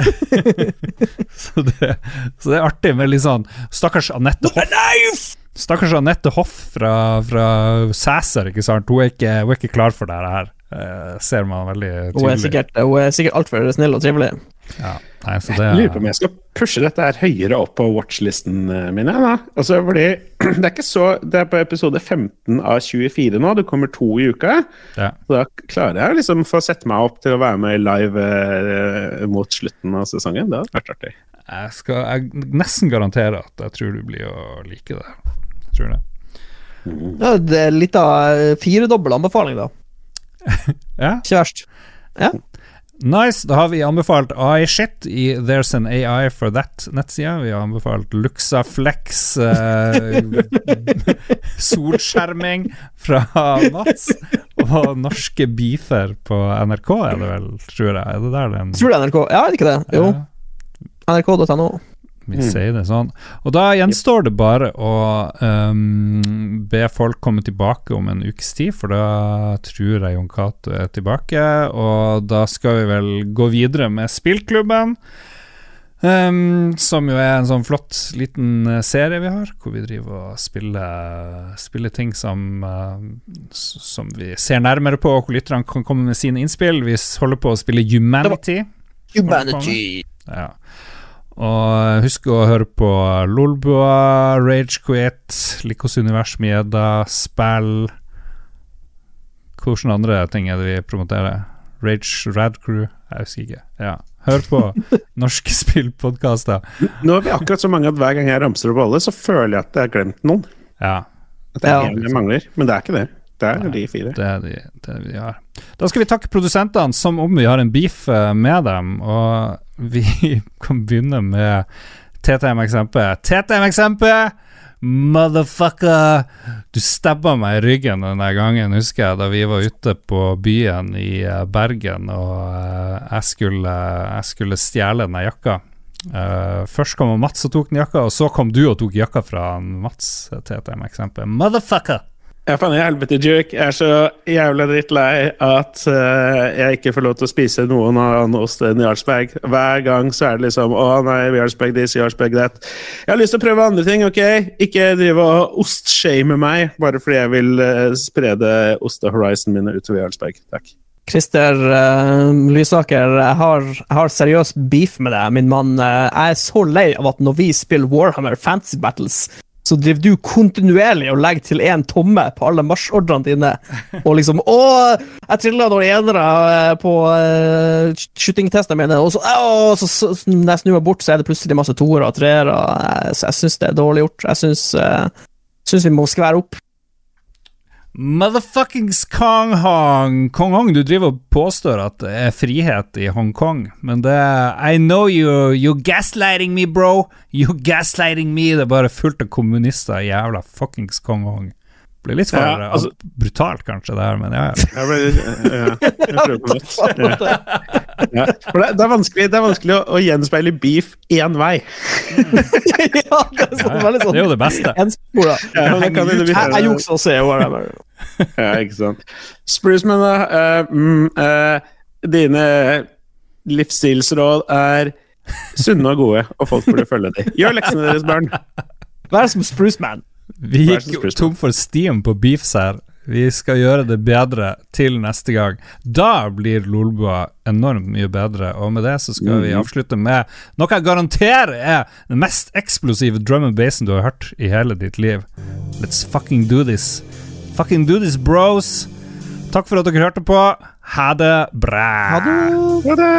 Speaker 1: Så det, så det er artig med litt sånn Stakkars Anette Hoff Stakkars Anette Hoff fra, fra Cæsar, ikke sant? Hun er ikke, hun er ikke klar for det her, eh, ser man veldig tydelig.
Speaker 3: Hun er sikkert, hun er sikkert altfor snill og trivelig.
Speaker 1: Ja, nei, så det
Speaker 2: Jeg lurer på om jeg skal pushe dette her høyere opp på watchlisten min. Ja, da. Altså, fordi det er ikke så Det er på episode femten av tjuefire nå. Det kommer to i uka.
Speaker 1: ja.
Speaker 2: Så da klarer jeg liksom å få sette meg opp til å være med live eh, mot slutten av sesongen. Det hadde vært artig.
Speaker 1: Jeg skal jeg nesten garantere at jeg tror du blir å like det. Jeg tror det.
Speaker 3: Ja, det er litt av firedobbel anbefaling, da.
Speaker 1: Ja,
Speaker 3: Ikke verst. Ja.
Speaker 1: nice. Da har vi anbefalt A I-shit i There's an A I for that nettsida. Vi har anbefalt Luxaflex, eh, solskjerming fra Mats, og norske beefer på N R K, er det vel, tror jeg. Er det der den
Speaker 3: Tror du det er N R K? Ja, er det ikke det? Jo.
Speaker 1: Ja,
Speaker 3: N R K punktum no.
Speaker 1: vi sier det sånn. Og da gjenstår det bare å um, be folk komme tilbake om en ukes tid, for da tror jeg Jon Cato er tilbake, og da skal vi vel gå videre med Spillklubben, um, som jo er en sånn flott liten eh, serie vi har, hvor vi driver og spiller, spiller ting som, eh, s- som vi ser nærmere på, og hvor lytterne kan komme med sine innspill. Vi holder på å spille Humanity.
Speaker 3: Humanity.
Speaker 1: Ja. Og husk å høre på Lolbua, Ragequit, Likos univers med Edda, spill. Hvordan andre ting er det vi promoterer? Rage, Rad Crew, jeg husker ikke. Ja, hør på norske spillpodcaster.
Speaker 2: Nå har vi akkurat så mange at hver gang jeg ramser opp alle, så føler jeg at jeg har glemt noen.
Speaker 1: Ja.
Speaker 2: At det er en jeg mangler, men det er ikke det. Det er de fire.
Speaker 1: Det er de, det er vi har. Da skal vi takke produsentene som om vi har en beef med dem, og vi kan begynne med T T M-eksempel. T T M-eksempel! Motherfucker! Du stabba meg i ryggen denne gangen, husker jeg, da vi var ute på byen i Bergen, og jeg skulle, jeg skulle stjele denne jakka. Uh, først kom Mats og tok den jakka, og så kom du og tok jakka fra Mats. T T M-eksempel. Motherfucker!
Speaker 2: Jeg fann i helvete, Juke. Jeg er så jævla drittlei at uh, jeg ikke får lov til å spise noen annen ost enn Jarlsberg. Hver gang så er det liksom, å nei, Jarlsberg this, Jarlsberg that. Jeg har lyst til å prøve andre ting, ok? Ikke drive og ostshame meg, bare fordi jeg vil uh, sprede oste-horizon mine utover Jarlsberg. Takk.
Speaker 3: Christer uh, Lysaker, jeg har, jeg har seriøs beef med deg, min mann. Uh, jeg er så lei av at når vi spiller Warhammer Fantasy Battles, så driver du kontinuerlig og legger til en tomme på alle marsjordrene dine. Og liksom, åh, jeg trillet noen enere på uh, shooting-testene mine, og så, åh, så, så, så når jeg snur meg bort, så er det plutselig masse toere og treere. Så jeg synes det er dårlig gjort. Jeg synes, uh, synes vi må skvære opp.
Speaker 1: Motherfuckings Kong Hong Kong Hong, du driver og påstår at det er frihet i Hong Kong, men det er I know you, you're gaslighting me, bro. You're gaslighting me. Det er bare fullt av kommunister, jævla fuckings Kong Hong. Det blir litt for ja, altså, brutalt kanskje det her, men ja, ja.
Speaker 2: Jeg, ble, ja, jeg prøver på nytt. Ja. Ja. For det, det er vanskelig, det er vanskelig å, å gjenspeile beef én vei.
Speaker 3: Ja, det er, sånn, veldig sånn.
Speaker 1: Det er jo det beste.
Speaker 3: Ja,
Speaker 2: jeg, jeg,
Speaker 3: jeg jukser å se whatever.
Speaker 2: Ja, ikke sant. Spruceman, da. Uh, mm, uh, dine livsstilsråd er sunne og gode, og folk burde følge dem. Gjør leksene deres, barn.
Speaker 3: Vær som Spruceman.
Speaker 1: Vi gikk tom for steam på beefs her. Vi skal gjøre det bedre til neste gang. Da blir Lolbua enormt mye bedre, og med det så skal vi avslutte med noe jeg garanterer er den mest eksplosive drum and bassen du har hørt i hele ditt liv. Let's fucking do this. Fucking do this, bros. Takk for at dere hørte på. Ha det bra.
Speaker 3: Ha det.
Speaker 2: Ha det.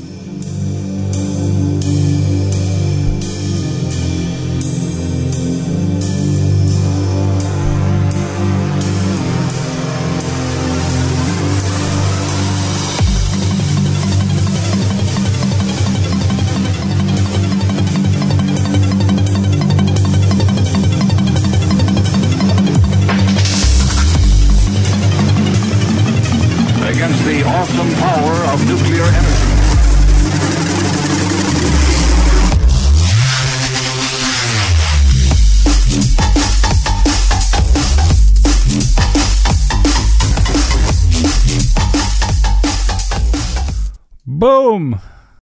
Speaker 5: Awesome power of nuclear energy.
Speaker 1: Boom!